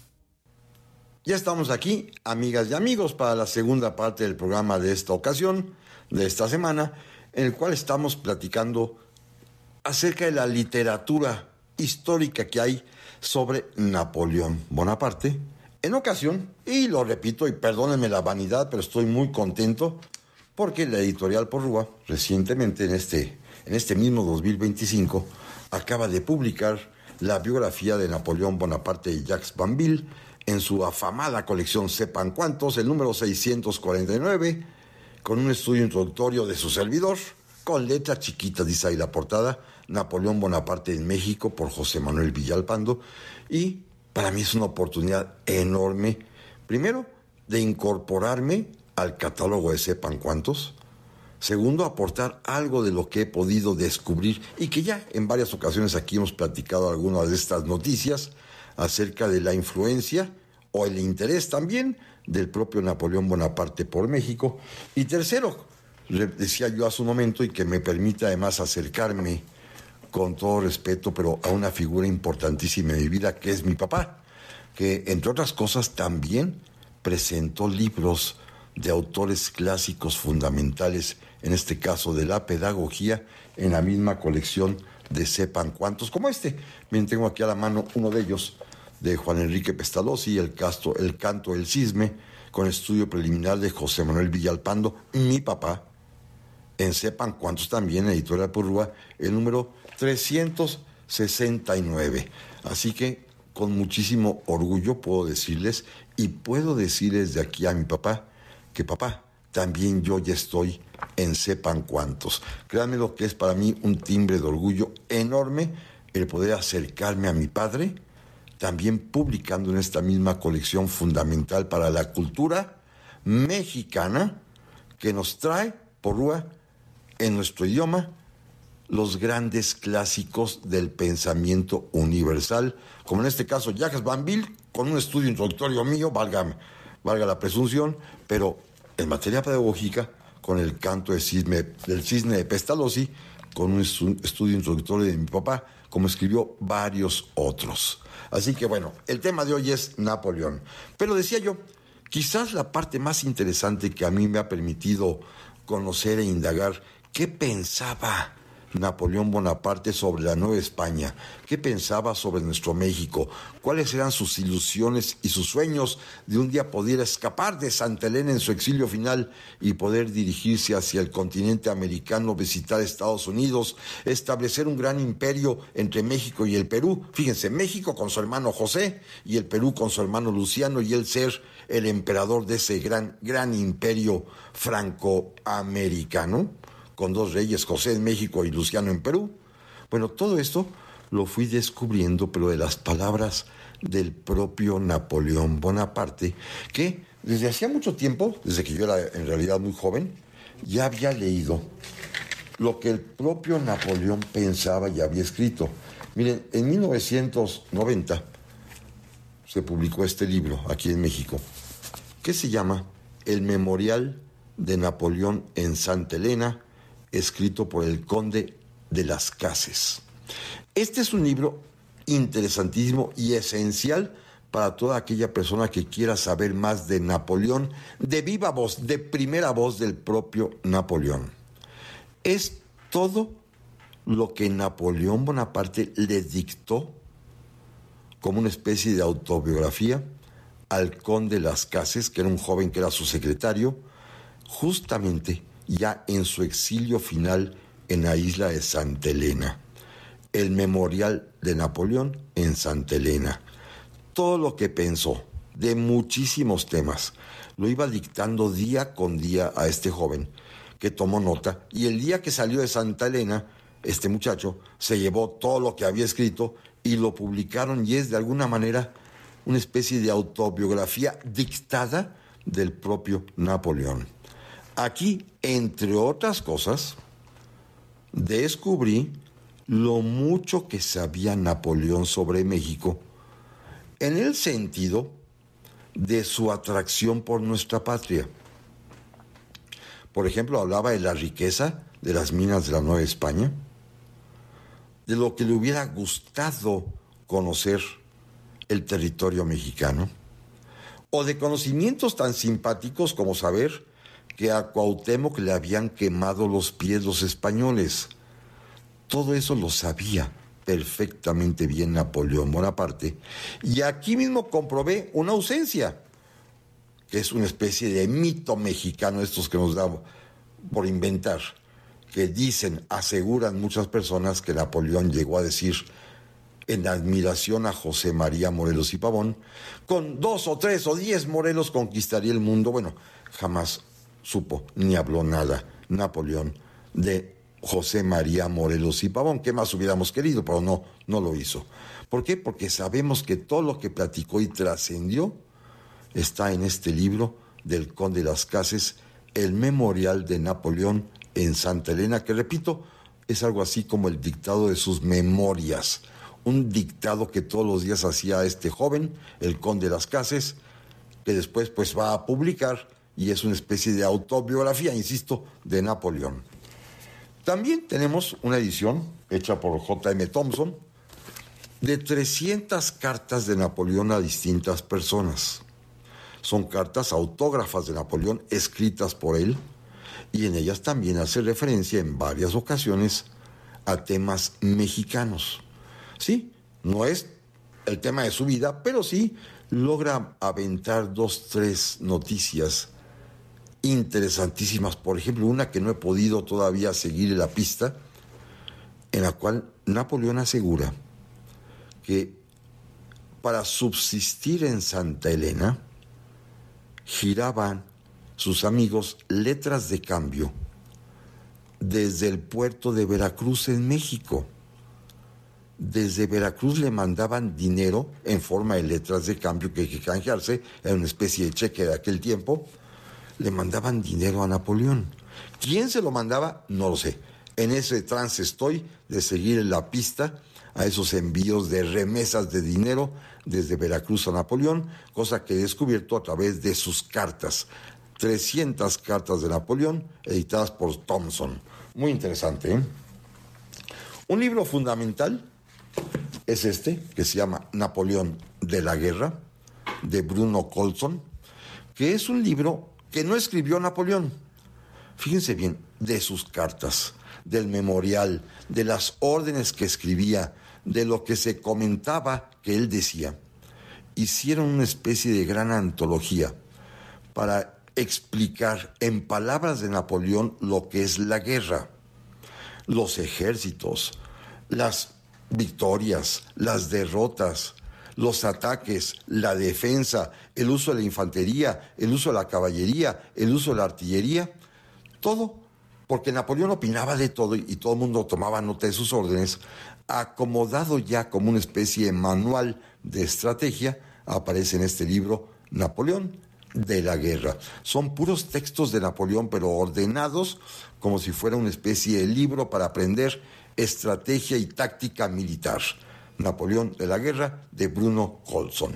Ya estamos aquí, amigas y amigos, para la segunda parte del programa de esta ocasión, de esta semana, en el cual estamos platicando acerca de la literatura histórica que hay sobre Napoleón Bonaparte. En ocasión, y lo repito, y perdónenme la vanidad, pero estoy muy contento, porque la editorial Porrúa, recientemente, en este, en este mismo dos mil veinticinco, acaba de publicar la biografía de Napoleón Bonaparte y Jacques Banville en su afamada colección Sepan Cuántos, el número seiscientos cuarenta y nueve, con un estudio introductorio de su servidor, con letras chiquitas, dice ahí la portada, Napoleón Bonaparte en México, por José Manuel Villalpando, y para mí es una oportunidad enorme, primero, de incorporarme al catálogo de Sepan Cuántos, segundo, aportar algo de lo que he podido descubrir y que ya en varias ocasiones aquí hemos platicado algunas de estas noticias acerca de la influencia o el interés también del propio Napoleón Bonaparte por México, y tercero, decía yo hace un momento, y que me permite además acercarme con todo respeto, pero a una figura importantísima en mi vida, que es mi papá, que entre otras cosas también presentó libros de autores clásicos fundamentales, en este caso de la pedagogía, en la misma colección de Sepan Cuántos, como este. Bien, tengo aquí a la mano uno de ellos, de Juan Enrique Pestalozzi, el, casto, el canto del cisne, con estudio preliminar de José Manuel Villalpando, mi papá, en Sepan Cuántos también, editorial Porrúa, el número trescientos sesenta y nueve. Así que con muchísimo orgullo puedo decirles, y puedo decirles de aquí a mi papá, que papá, también yo ya estoy en Sepan Cuántos. Créanme lo que es para mí un timbre de orgullo enorme el poder acercarme a mi padre, también publicando en esta misma colección fundamental para la cultura mexicana, que nos trae Porrúa en nuestro idioma los grandes clásicos del pensamiento universal, como en este caso Jacques Banville, con un estudio introductorio mío, válgame, valga la presunción, pero en materia pedagógica, con el canto del cisne, del cisne de Pestalozzi, con un estudio introductorio de mi papá, como escribió varios otros. Así que bueno, el tema de hoy es Napoleón. Pero decía yo, quizás la parte más interesante que a mí me ha permitido conocer e indagar qué pensaba Napoleón Bonaparte sobre la Nueva España, qué pensaba sobre nuestro México, cuáles eran sus ilusiones y sus sueños de un día poder escapar de Santa Elena en su exilio final y poder dirigirse hacia el continente americano, visitar Estados Unidos, establecer un gran imperio entre México y el Perú. Fíjense, México con su hermano José y el Perú con su hermano Luciano, y él ser el emperador de ese gran, gran imperio francoamericano, con dos reyes, José en México y Luciano en Perú. Bueno, todo esto lo fui descubriendo, pero de las palabras del propio Napoleón Bonaparte, que desde hacía mucho tiempo, desde que yo era en realidad muy joven, ya había leído lo que el propio Napoleón pensaba y había escrito. Miren, en mil novecientos noventa se publicó este libro aquí en México, que se llama El Memorial de Napoleón en Santa Elena, escrito por el conde de Las Cases. Este es un libro interesantísimo y esencial para toda aquella persona que quiera saber más de Napoleón, de viva voz, de primera voz del propio Napoleón. Es todo lo que Napoleón Bonaparte le dictó como una especie de autobiografía al conde de Las Cases, que era un joven que era su secretario, justamente ya en su exilio final en la isla de Santa Elena. El memorial de Napoleón en Santa Elena. Todo lo que pensó de muchísimos temas lo iba dictando día con día a este joven, que tomó nota, y el día que salió de Santa Elena, este muchacho se llevó todo lo que había escrito y lo publicaron, y es de alguna manera una especie de autobiografía dictada del propio Napoleón. Aquí, entre otras cosas, descubrí lo mucho que sabía Napoleón sobre México, en el sentido de su atracción por nuestra patria. Por ejemplo, hablaba de la riqueza de las minas de la Nueva España, de lo que le hubiera gustado conocer el territorio mexicano, o de conocimientos tan simpáticos como saber que a Cuauhtémoc le habían quemado los pies los españoles. Todo eso lo sabía perfectamente bien Napoleón Bonaparte, y aquí mismo comprobé una ausencia, que es una especie de mito mexicano, estos que nos da por inventar, que dicen, aseguran muchas personas que Napoleón llegó a decir en admiración a José María Morelos y Pavón, con dos o tres o diez Morelos conquistaría el mundo. Bueno, jamás supo ni habló nada Napoleón de José María Morelos y Pavón. ¿Qué más hubiéramos querido? Pero no, no lo hizo. ¿Por qué? Porque sabemos que todo lo que platicó y trascendió está en este libro del conde de Las Cases, El Memorial de Napoleón en Santa Elena, que repito, es algo así como el dictado de sus memorias, un dictado que todos los días hacía este joven, el conde de Las Cases, que después pues va a publicar, y es una especie de autobiografía, insisto, de Napoleón. También tenemos una edición hecha por J M Thompson de trescientas cartas de Napoleón a distintas personas. Son cartas autógrafas de Napoleón escritas por él, y en ellas también hace referencia en varias ocasiones a temas mexicanos. Sí, no es el tema de su vida, pero sí logra aventar dos, tres noticias interesantísimas. Por ejemplo, una que no he podido todavía seguir la pista, en la cual Napoleón asegura que para subsistir en Santa Elena giraban sus amigos letras de cambio desde el puerto de Veracruz en México. Desde Veracruz le mandaban dinero en forma de letras de cambio que hay que canjearse, era una especie de cheque de aquel tiempo. Le mandaban dinero a Napoleón. ¿Quién se lo mandaba? No lo sé. En ese trance estoy de seguir en la pista a esos envíos de remesas de dinero desde Veracruz a Napoleón, cosa que he descubierto a través de sus cartas. trescientas cartas de Napoleón, editadas por Thomson. Muy interesante, ¿eh? Un libro fundamental es este, que se llama Napoleón de la Guerra, de Bruno Colson, que es un libro que no escribió Napoleón. Fíjense bien, de sus cartas, del memorial, de las órdenes que escribía, de lo que se comentaba que él decía. Hicieron una especie de gran antología para explicar en palabras de Napoleón lo que es la guerra, los ejércitos, las victorias, las derrotas, los ataques, la defensa, el uso de la infantería, el uso de la caballería, el uso de la artillería, todo, porque Napoleón opinaba de todo y todo el mundo tomaba nota de sus órdenes, acomodado ya como una especie de manual de estrategia, aparece en este libro Napoleón de la Guerra. Son puros textos de Napoleón, pero ordenados como si fuera una especie de libro para aprender estrategia y táctica militar. Napoleón de la Guerra, de Bruno Colson.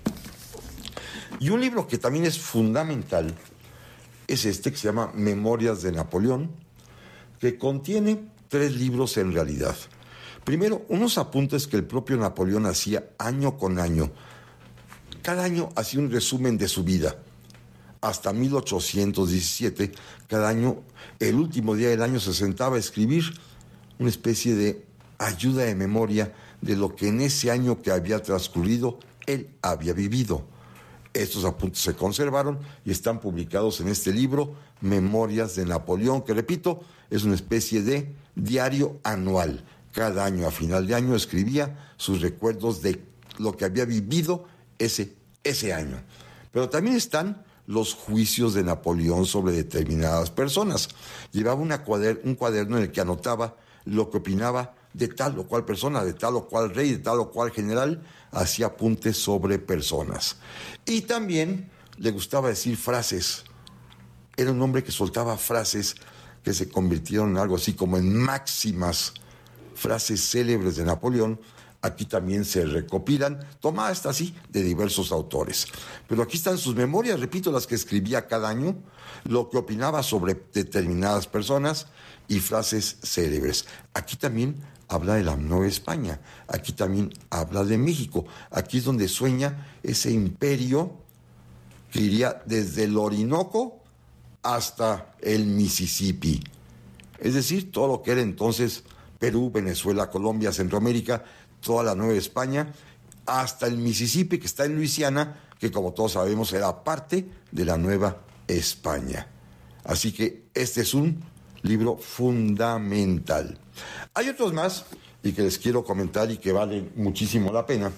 Y un libro que también es fundamental es este, que se llama Memorias de Napoleón, que contiene tres libros en realidad. Primero, unos apuntes que el propio Napoleón hacía año con año. Cada año hacía un resumen de su vida. Hasta mil ochocientos diecisiete, cada año, el último día del año, se sentaba a escribir una especie de ayuda de memoria de lo que en ese año que había transcurrido él había vivido. Estos apuntes se conservaron y están publicados en este libro, Memorias de Napoleón, que, repito, es una especie de diario anual. Cada año, a final de año, escribía sus recuerdos de lo que había vivido ese, ese año. Pero también están los juicios de Napoleón sobre determinadas personas. Llevaba una cuader- un cuaderno en el que anotaba lo que opinaba de tal o cual persona, de tal o cual rey, de tal o cual general, hacía apuntes sobre personas. Y también le gustaba decir frases. Era un hombre que soltaba frases que se convirtieron en algo así como en máximas, frases célebres de Napoleón. Aquí también se recopilan, tomadas así de diversos autores. Pero aquí están sus memorias, repito, las que escribía cada año, lo que opinaba sobre determinadas personas y frases célebres. Aquí también habla de la Nueva España, aquí también habla de México. Aquí es donde sueña ese imperio que iría desde el Orinoco hasta el Mississippi. Es decir, todo lo que era entonces Perú, Venezuela, Colombia, Centroamérica, toda la Nueva España, hasta el Mississippi, que está en Luisiana, que como todos sabemos era parte de la Nueva España. Así que este es un libro fundamental. Hay otros más, y que les quiero comentar y que valen muchísimo la pena,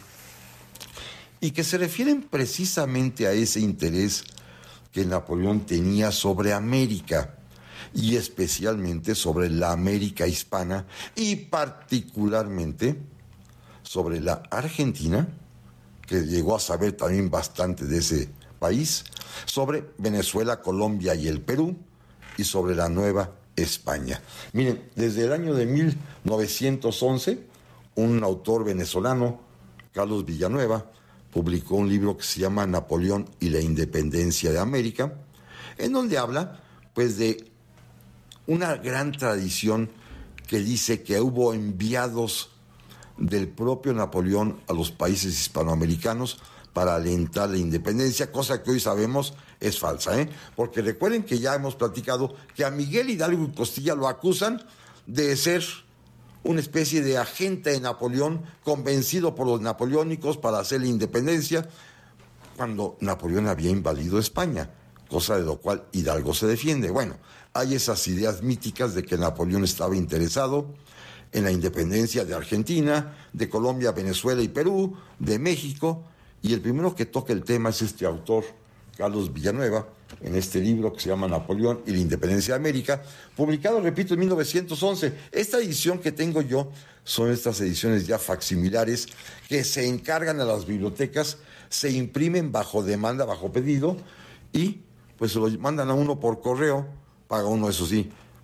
y que se refieren precisamente a ese interés que Napoleón tenía sobre América, y especialmente sobre la América hispana, y particularmente sobre la Argentina, que llegó a saber también bastante de ese país, sobre Venezuela, Colombia y el Perú, y sobre la Nueva España. Miren, desde el año de mil novecientos once, un autor venezolano, Carlos Villanueva, publicó un libro que se llama Napoleón y la Independencia de América, en donde habla, pues, de una gran tradición que dice que hubo enviados del propio Napoleón a los países hispanoamericanos para alentar la independencia, cosa que hoy sabemos es falsa, ¿eh? Porque recuerden que ya hemos platicado que a Miguel Hidalgo y Costilla lo acusan de ser una especie de agente de Napoleón, convencido por los napoleónicos para hacer la independencia, cuando Napoleón había invadido España, cosa de lo cual Hidalgo se defiende. Bueno, hay esas ideas míticas de que Napoleón estaba interesado en la independencia de Argentina, de Colombia, Venezuela y Perú, de México, y el primero que toca el tema es este autor, Carlos Villanueva, en este libro que se llama Napoleón y la Independencia de América, publicado, repito, en mil novecientos once. Esta edición que tengo yo son estas ediciones ya facsimilares que se encargan a las bibliotecas, se imprimen bajo demanda, bajo pedido, y pues se lo mandan a uno por correo, paga uno, eso sí,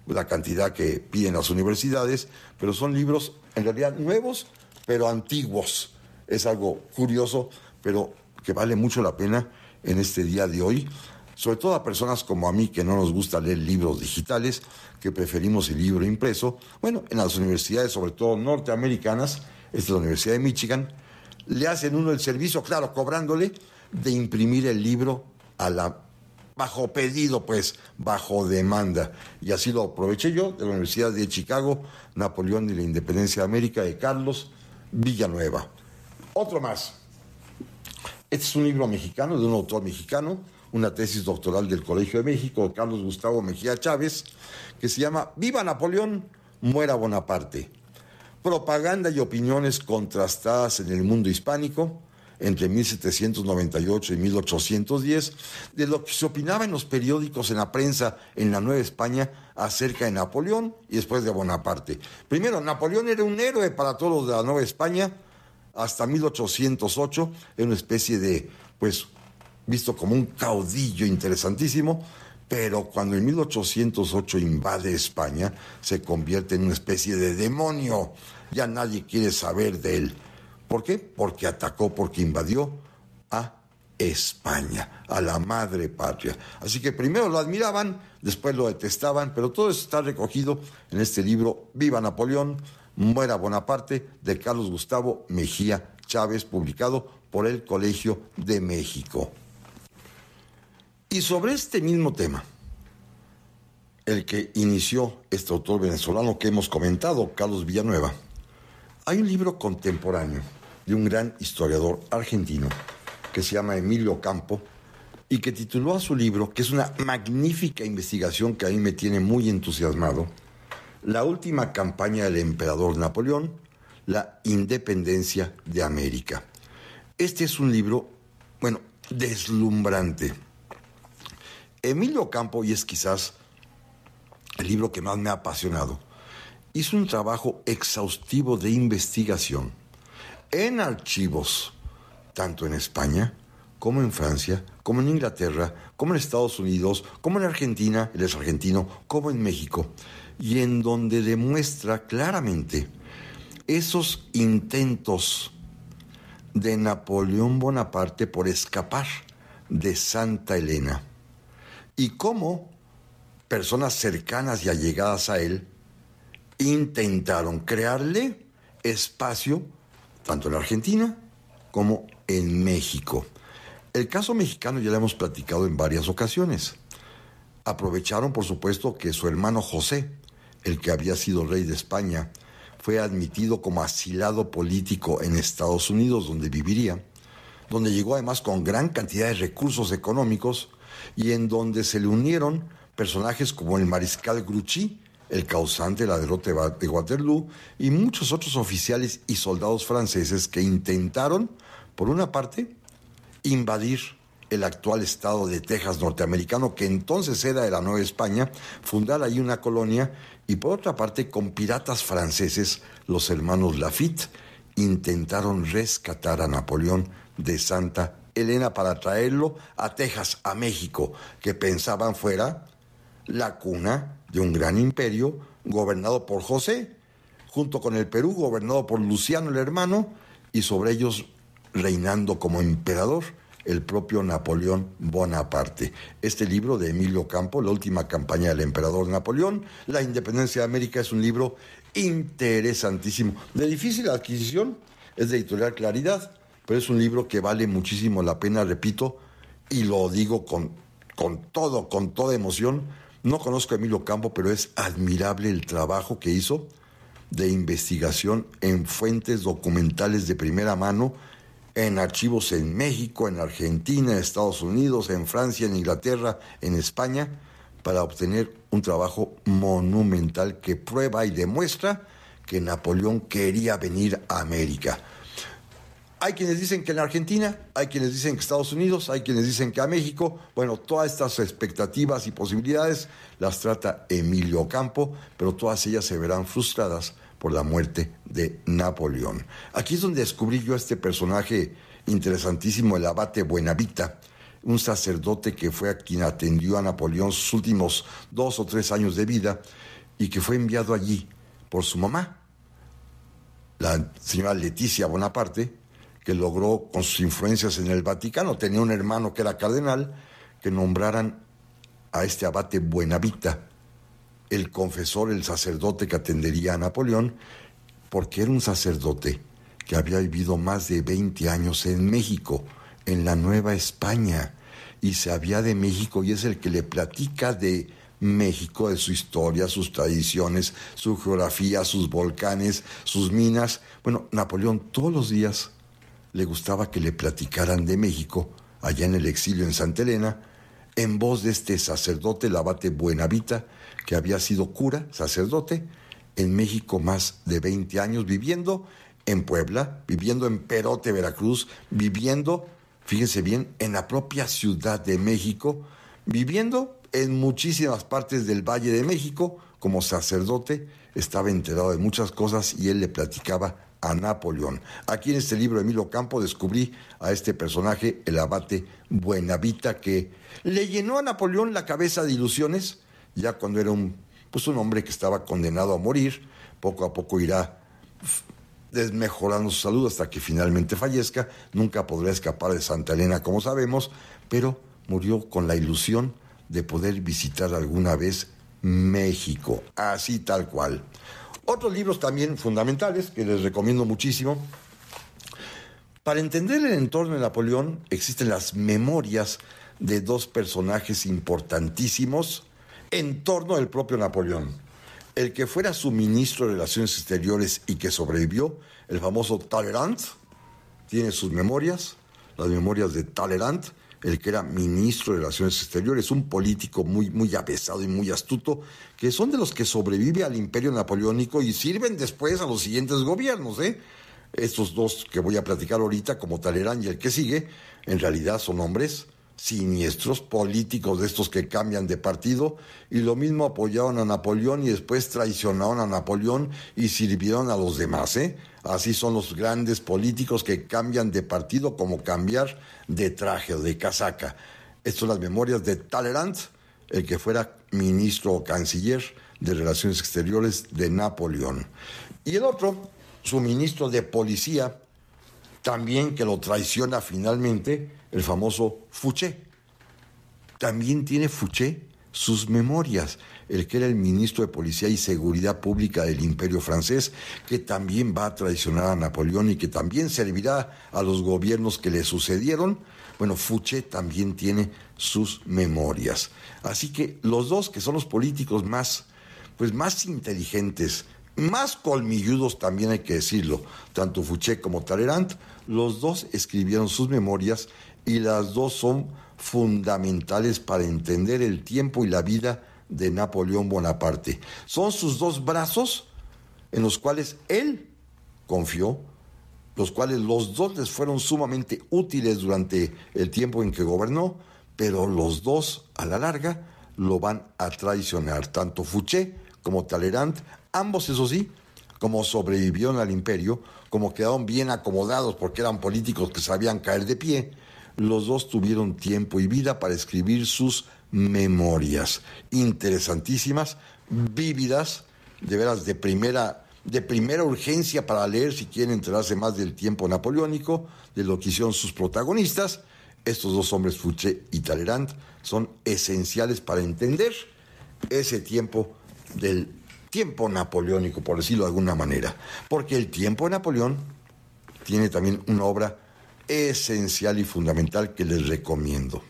la cantidad que piden las universidades, pero son libros en realidad nuevos, pero antiguos. Es algo curioso, pero que vale mucho la pena en este día de hoy, sobre todo a personas como a mí que no nos gusta leer libros digitales, que preferimos el libro impreso. Bueno, en las universidades, sobre todo norteamericanas, esta es la Universidad de Michigan, le hacen uno el servicio, claro, cobrándole, de imprimir el libro a la bajo pedido, pues, bajo demanda. Y así lo aproveché yo, de la Universidad de Chicago, Napoleón y la Independencia de América, de Carlos Villanueva. Otro más. Este es un libro mexicano, de un autor mexicano, una tesis doctoral del Colegio de México, de Carlos Gustavo Mejía Chávez, que se llama Viva Napoleón, muera Bonaparte. Propaganda y opiniones contrastadas en el mundo hispánico entre mil setecientos noventa y ocho y mil ochocientos diez, de lo que se opinaba en los periódicos, en la prensa, en la Nueva España, acerca de Napoleón y después de Bonaparte. Primero, Napoleón era un héroe para todos los de la Nueva España. Hasta mil ochocientos ocho, era una especie de, pues, visto como un caudillo interesantísimo, pero cuando en mil ochocientos ocho invade España, se convierte en una especie de demonio. Ya nadie quiere saber de él. ¿Por qué? Porque atacó, porque invadió a España, a la madre patria. Así que primero lo admiraban, después lo detestaban, pero todo eso está recogido en este libro, Viva Napoleón, muera Bonaparte, de Carlos Gustavo Mejía Chávez, publicado por el Colegio de México. Y sobre este mismo tema, el que inició este autor venezolano que hemos comentado, Carlos Villanueva, hay un libro contemporáneo de un gran historiador argentino que se llama Emilio Campo y que tituló a su libro, que es una magnífica investigación que a mí me tiene muy entusiasmado, La última campaña del emperador Napoleón, la independencia de América. Este es un libro, bueno, deslumbrante. Emilio Campo, y es quizás el libro que más me ha apasionado, hizo un trabajo exhaustivo de investigación en archivos, tanto en España, como en Francia, como en Inglaterra, como en Estados Unidos, como en Argentina, él es argentino, como en México, y en donde demuestra claramente esos intentos de Napoleón Bonaparte por escapar de Santa Elena, y cómo personas cercanas y allegadas a él intentaron crearle espacio tanto en Argentina como en México. El caso mexicano ya lo hemos platicado en varias ocasiones. Aprovecharon, por supuesto, que su hermano José, el que había sido rey de España, fue admitido como asilado político en Estados Unidos, donde viviría, donde llegó además con gran cantidad de recursos económicos y en donde se le unieron personajes como el mariscal Grouchy, el causante de la derrota de Waterloo, y muchos otros oficiales y soldados franceses que intentaron, por una parte, invadir el actual estado de Texas norteamericano, que entonces era de la Nueva España, fundar ahí una colonia, y por otra parte, con piratas franceses, los hermanos Lafitte, intentaron rescatar a Napoleón de Santa Elena para traerlo a Texas, a México, que pensaban fuera la cuna de un gran imperio gobernado por José, junto con el Perú gobernado por Luciano el hermano, y sobre ellos reinando como emperador el propio Napoleón Bonaparte. Este libro de Emilio Campo, La última campaña del emperador Napoleón, La independencia de América, es un libro interesantísimo, de difícil adquisición, es de Editorial Claridad, pero es un libro que vale muchísimo la pena, repito, y lo digo con, con todo, con toda emoción. No conozco a Emilio Campo, pero es admirable el trabajo que hizo de investigación en fuentes documentales de primera mano, en archivos en México, en Argentina, en Estados Unidos, en Francia, en Inglaterra, en España, para obtener un trabajo monumental que prueba y demuestra que Napoleón quería venir a América. Hay quienes dicen que en Argentina, hay quienes dicen que Estados Unidos, hay quienes dicen que a México. Bueno, todas estas expectativas y posibilidades las trata Emilio Campo, pero todas ellas se verán frustradas por la muerte de Napoleón. Aquí es donde descubrí yo a este personaje interesantísimo, el abate Buenavita, un sacerdote que fue a quien atendió a Napoleón sus últimos dos o tres años de vida, y que fue enviado allí por su mamá, la señora Leticia Bonaparte, que logró con sus influencias en el Vaticano, tenía un hermano que era cardenal, que nombraran a este abate Buenavita, el confesor, el sacerdote que atendería a Napoleón, porque era un sacerdote que había vivido más de veinte años en México, en la Nueva España, y se había de México, y es el que le platica de México, de su historia, sus tradiciones, su geografía, sus volcanes, sus minas. Bueno, Napoleón todos los días le gustaba que le platicaran de México, allá en el exilio en Santa Elena, en voz de este sacerdote, el abate Buenavita, que había sido cura, sacerdote, en México más de veinte años, viviendo en Puebla, viviendo en Perote, Veracruz, viviendo, fíjense bien, en la propia Ciudad de México, viviendo en muchísimas partes del Valle de México. Como sacerdote estaba enterado de muchas cosas y él le platicaba a Napoleón. Aquí en este libro de Emilio Campo descubrí a este personaje, el abate Buenavita, que le llenó a Napoleón la cabeza de ilusiones, ya cuando era un, pues un hombre que estaba condenado a morir. Poco a poco irá desmejorando su salud hasta que finalmente fallezca. Nunca podrá escapar de Santa Elena, como sabemos, pero murió con la ilusión de poder visitar alguna vez México, así tal cual. Otros libros también fundamentales que les recomiendo muchísimo. Para entender el entorno de Napoleón existen las memorias de dos personajes importantísimos en torno del propio Napoleón. El que fuera su ministro de Relaciones Exteriores y que sobrevivió, el famoso Talleyrand, tiene sus memorias, las memorias de Talleyrand, el que era ministro de Relaciones Exteriores, un político muy, muy avesado y muy astuto, que son de los que sobrevive al imperio napoleónico y sirven después a los siguientes gobiernos, ¿eh? Estos dos que voy a platicar ahorita, como Talleyrand y el que sigue, en realidad son hombres siniestros, políticos de estos que cambian de partido, y lo mismo apoyaron a Napoleón y después traicionaron a Napoleón y sirvieron a los demás, ¿eh? Así son los grandes políticos que cambian de partido, como cambiar de traje o de casaca. Estas son las memorias de Talleyrand, el que fuera ministro o canciller de Relaciones Exteriores de Napoleón. Y el otro, su ministro de Policía, también que lo traiciona finalmente, el famoso Fouché. También tiene Fouché sus memorias, el que era el ministro de Policía y Seguridad Pública del Imperio Francés, que también va a traicionar a Napoleón y que también servirá a los gobiernos que le sucedieron. Bueno, Fouché también tiene sus memorias. Así que los dos, que son los políticos más, pues más inteligentes, más colmilludos también hay que decirlo, tanto Fouché como Talleyrand, los dos escribieron sus memorias y las dos son fundamentales para entender el tiempo y la vida de Napoleón Bonaparte. Son sus dos brazos en los cuales él confió, los cuales los dos les fueron sumamente útiles durante el tiempo en que gobernó, pero los dos a la larga lo van a traicionar, tanto Fouché como Talleyrand, ambos eso sí, como sobrevivieron al imperio, como quedaron bien acomodados porque eran políticos que sabían caer de pie, los dos tuvieron tiempo y vida para escribir sus memorias, interesantísimas, vívidas, de veras de primera, de primera urgencia para leer si quieren enterarse más del tiempo napoleónico, de lo que hicieron sus protagonistas. Estos dos hombres, Fouché y Talleyrand, son esenciales para entender ese tiempo del tiempo napoleónico, por decirlo de alguna manera, porque el tiempo de Napoleón tiene también una obra esencial y fundamental que les recomiendo.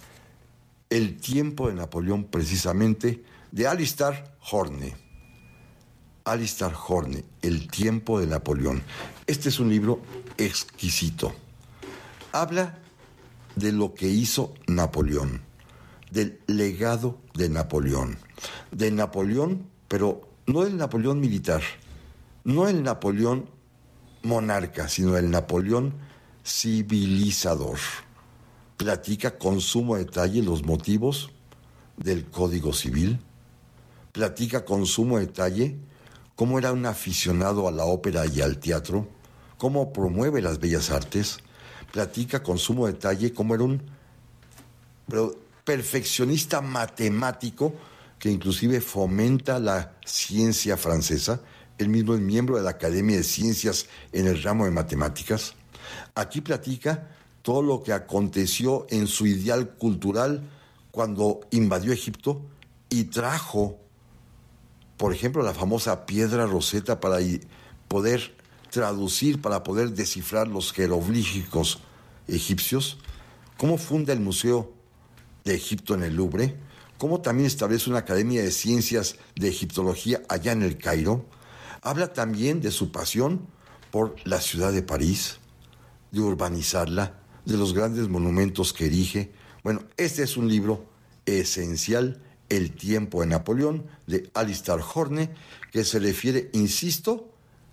El tiempo de Napoleón, precisamente, de Alistair Horne. Alistair Horne, El tiempo de Napoleón. Este es un libro exquisito. Habla de lo que hizo Napoleón, del legado de Napoleón. De Napoleón, pero no el Napoleón militar, no el Napoleón monarca, sino el Napoleón civilizador. Platica con sumo detalle los motivos del Código Civil, platica con sumo detalle cómo era un aficionado a la ópera y al teatro, cómo promueve las bellas artes, platica con sumo detalle cómo era un perfeccionista matemático que inclusive fomenta la ciencia francesa. Él mismo es miembro de la Academia de Ciencias en el ramo de matemáticas. Aquí platica todo lo que aconteció en su ideal cultural cuando invadió Egipto y trajo, por ejemplo, la famosa piedra Rosetta para poder traducir, para poder descifrar los jeroglíficos egipcios. Cómo funda el Museo de Egipto en el Louvre. Cómo también establece una Academia de Ciencias de Egiptología allá en el Cairo. Habla también de su pasión por la ciudad de París, de urbanizarla, de los grandes monumentos que erige. Bueno, este es un libro esencial, El tiempo de Napoleón, de Alistair Horne, que se refiere, insisto,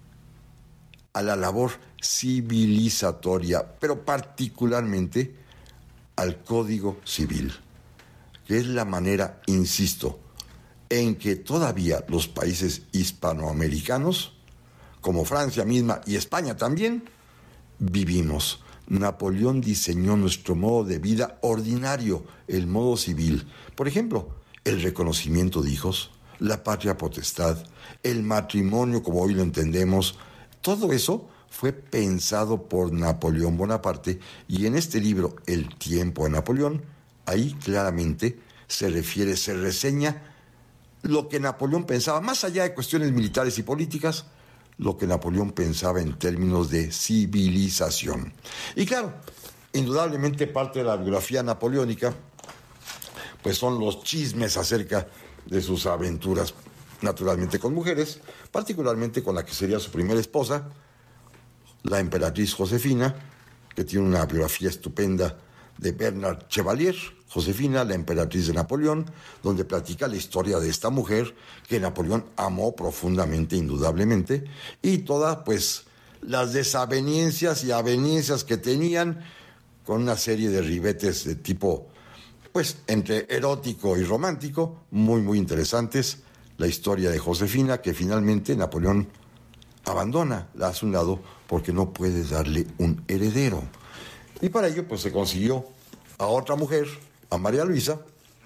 a la labor civilizatoria, pero particularmente al Código Civil, que es la manera, insisto, en que todavía los países hispanoamericanos, como Francia misma y España también, vivimos. Napoleón diseñó nuestro modo de vida ordinario, el modo civil. Por ejemplo, el reconocimiento de hijos, la patria potestad, el matrimonio como hoy lo entendemos. Todo eso fue pensado por Napoleón Bonaparte, y en este libro, El tiempo de Napoleón, ahí claramente se refiere, se reseña lo que Napoleón pensaba, más allá de cuestiones militares y políticas, lo que Napoleón pensaba en términos de civilización. Y claro, indudablemente parte de la biografía napoleónica, pues son los chismes acerca de sus aventuras, naturalmente con mujeres, particularmente con la que sería su primera esposa, la emperatriz Josefina, que tiene una biografía estupenda de Bernard Chevalier, Josefina, la emperatriz de Napoleón, donde platica la historia de esta mujer que Napoleón amó profundamente, indudablemente, y todas, pues, las desavenencias y avenencias que tenían, con una serie de ribetes de tipo, pues, entre erótico y romántico, muy, muy interesantes. La historia de Josefina, que finalmente Napoleón abandona, la hace a un lado, porque no puede darle un heredero. Y para ello, pues, se consiguió a otra mujer, a María Luisa,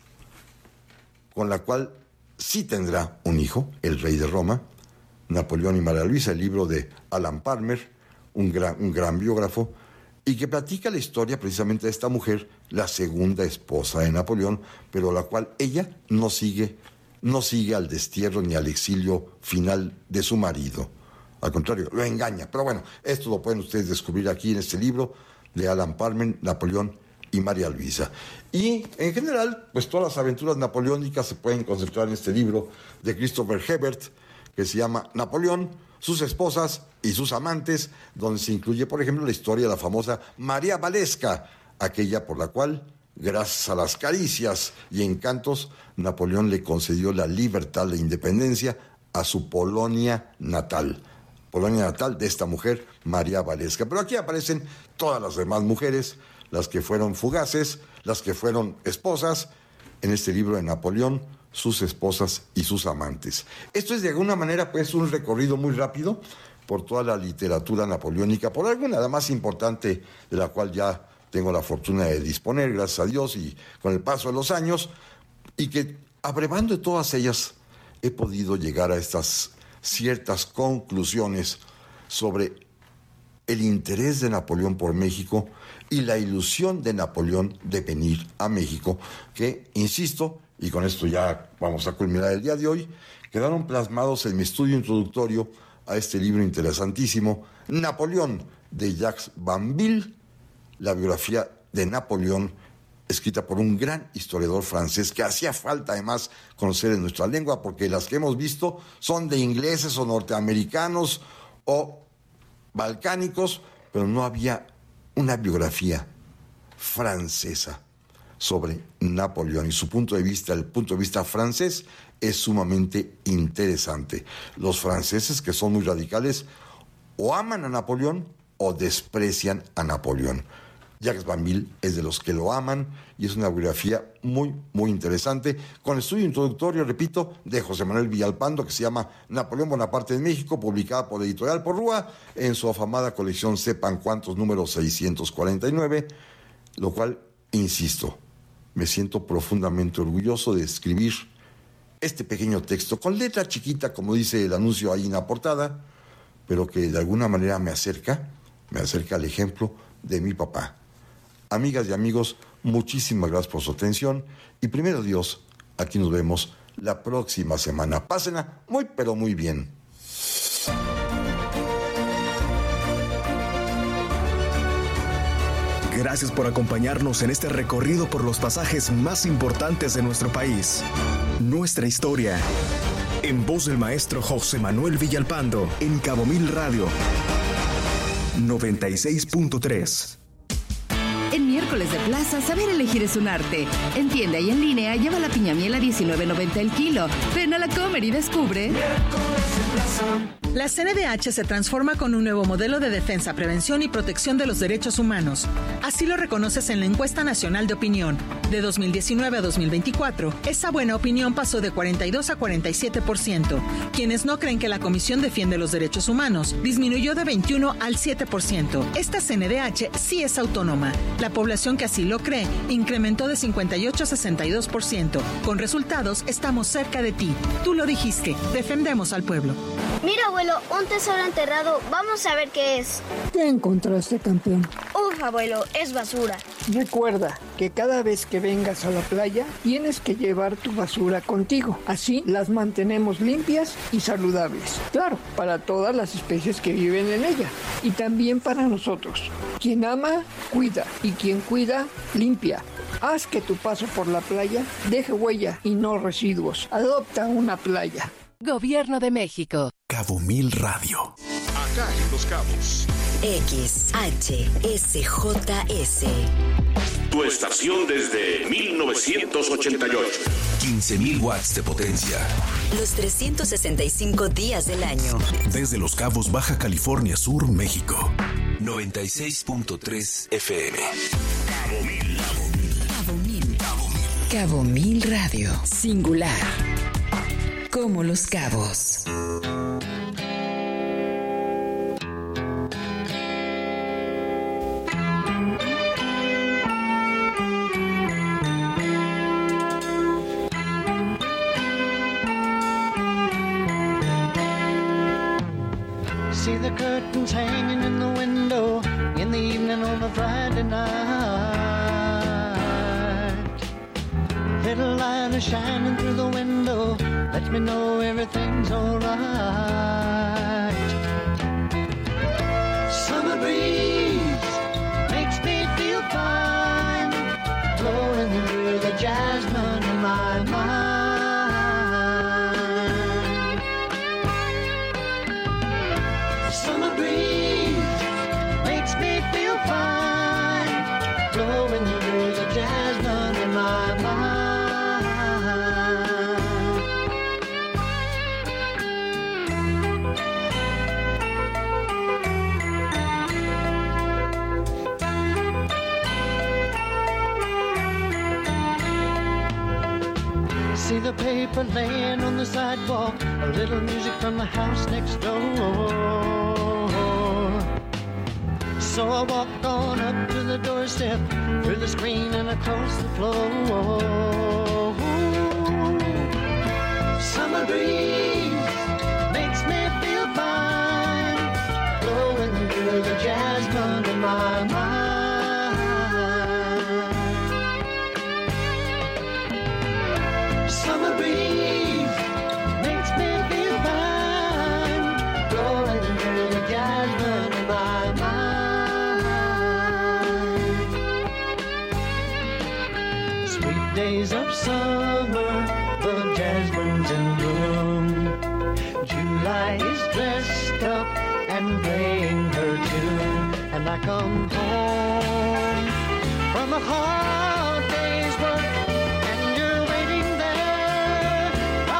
con la cual sí tendrá un hijo, el rey de Roma, Napoleón y María Luisa, el libro de Alan Palmer, un gran, un gran biógrafo, y que platica la historia precisamente de esta mujer, la segunda esposa de Napoleón, pero la cual ella no sigue, no sigue al destierro ni al exilio final de su marido. Al contrario, lo engaña. Pero bueno, esto lo pueden ustedes descubrir aquí en este libro de Alan Palmer, Napoleón y María Luisa. Y en general, pues todas las aventuras napoleónicas se pueden concentrar en este libro de Christopher Hebert, que se llama Napoleón, sus esposas y sus amantes, donde se incluye, por ejemplo, la historia de la famosa María Valesca, aquella por la cual, gracias a las caricias y encantos, Napoleón le concedió la libertad, la independencia a su Polonia natal. Polonia natal de esta mujer, María Valesca. Pero aquí aparecen todas las demás mujeres, las que fueron fugaces, las que fueron esposas, en este libro de Napoleón, sus esposas y sus amantes. Esto es de alguna manera pues un recorrido muy rápido por toda la literatura napoleónica, por alguna, la más importante de la cual ya tengo la fortuna de disponer, gracias a Dios, y con el paso de los años, y que abrevando de todas ellas he podido llegar a estas ciertas conclusiones sobre el interés de Napoleón por México y la ilusión de Napoleón de venir a México, que, insisto, y con esto ya vamos a culminar el día de hoy, quedaron plasmados en mi estudio introductorio a este libro interesantísimo, Napoleón, de Jacques Banville, la biografía de Napoleón, escrita por un gran historiador francés que hacía falta además conocer en nuestra lengua, porque las que hemos visto son de ingleses o norteamericanos o balcánicos, pero no había una biografía francesa sobre Napoleón, y su punto de vista, el punto de vista francés, es sumamente interesante. Los franceses, que son muy radicales, o aman a Napoleón o desprecian a Napoleón. Jacques Banville es de los que lo aman, y es una biografía muy, muy interesante, con estudio introductorio, repito, de José Manuel Villalpando, que se llama Napoleón Bonaparte en México, publicada por Editorial Porrúa, en su afamada colección Sepan Cuántos, número seiscientos cuarenta y nueve, lo cual, insisto, me siento profundamente orgulloso de escribir este pequeño texto con letra chiquita, como dice el anuncio ahí en la portada, pero que de alguna manera me acerca, me acerca al ejemplo de mi papá. Amigas y amigos, muchísimas gracias por su atención y primero Dios, aquí nos vemos la próxima semana. Pásenla muy pero muy bien. Gracias por acompañarnos en este recorrido por los pasajes más importantes de nuestro país. Nuestra historia. En voz del maestro José Manuel Villalpando, en Cabo Mil Radio. noventa y seis punto tres. En miércoles de plaza, saber elegir es un arte. En tienda y en línea, lleva la piña miel a diecinueve noventa el kilo. Ven a la Comer y descubre. La C N D H se transforma con un nuevo modelo de defensa, prevención y protección de los derechos humanos. Así lo reconoces en la Encuesta Nacional de Opinión. De dos mil diecinueve a dos mil veinticuatro, esa buena opinión pasó de cuarenta y dos a cuarenta y siete por ciento. Quienes no creen que la Comisión defiende los derechos humanos disminuyó de veintiuno al siete por ciento. Esta C N D H sí es autónoma. La población que así lo cree incrementó de cincuenta y ocho a sesenta y dos por ciento. Con resultados, estamos cerca de ti. Tú lo dijiste. Defendemos al pueblo. Mira, abuelo, un tesoro enterrado. Vamos a ver qué es. ¿Qué encontraste, campeón? Uf, abuelo, es basura. Recuerda que cada vez que vengas a la playa, tienes que llevar tu basura contigo. Así las mantenemos limpias y saludables. Claro, para todas las especies que viven en ella. Y también para nosotros. Quien ama, cuida. Y quien cuida, limpia. Haz que tu paso por la playa deje huella y no residuos. Adopta una playa. Gobierno de México. Cabo Mil Radio. Acá en Los Cabos. X H S J S. Tu estación desde mil novecientos ochenta y ocho. quince mil watts de potencia. Los trescientos sesenta y cinco días del año. Desde Los Cabos, Baja California Sur, México. noventa y seis punto tres F M. Cabo Mil. Cabo Mil. Cabo Mil Radio. Singular. Como Los Cabos. See the curtains hanging in the window in the evening on a Friday night. Little light is shining through the window, lets me know everything's alright. Summer breeze makes me feel fine, blowing through the jasmine in my mind. Summer breeze makes me feel fine, blowing through the jasmine in my mind. See the paper laying on the sidewalk, a little music from the house next door. So I walk on up to the doorstep, through the screen and across the floor. Summer breeze makes me feel fine, blowing through the jasmine in my mind. Summer breeze makes me feel fine, blowing through the jasmine in my mind. Sweet days of summer, the jasmine's in bloom. July is dressed up and playing her tune, and I come home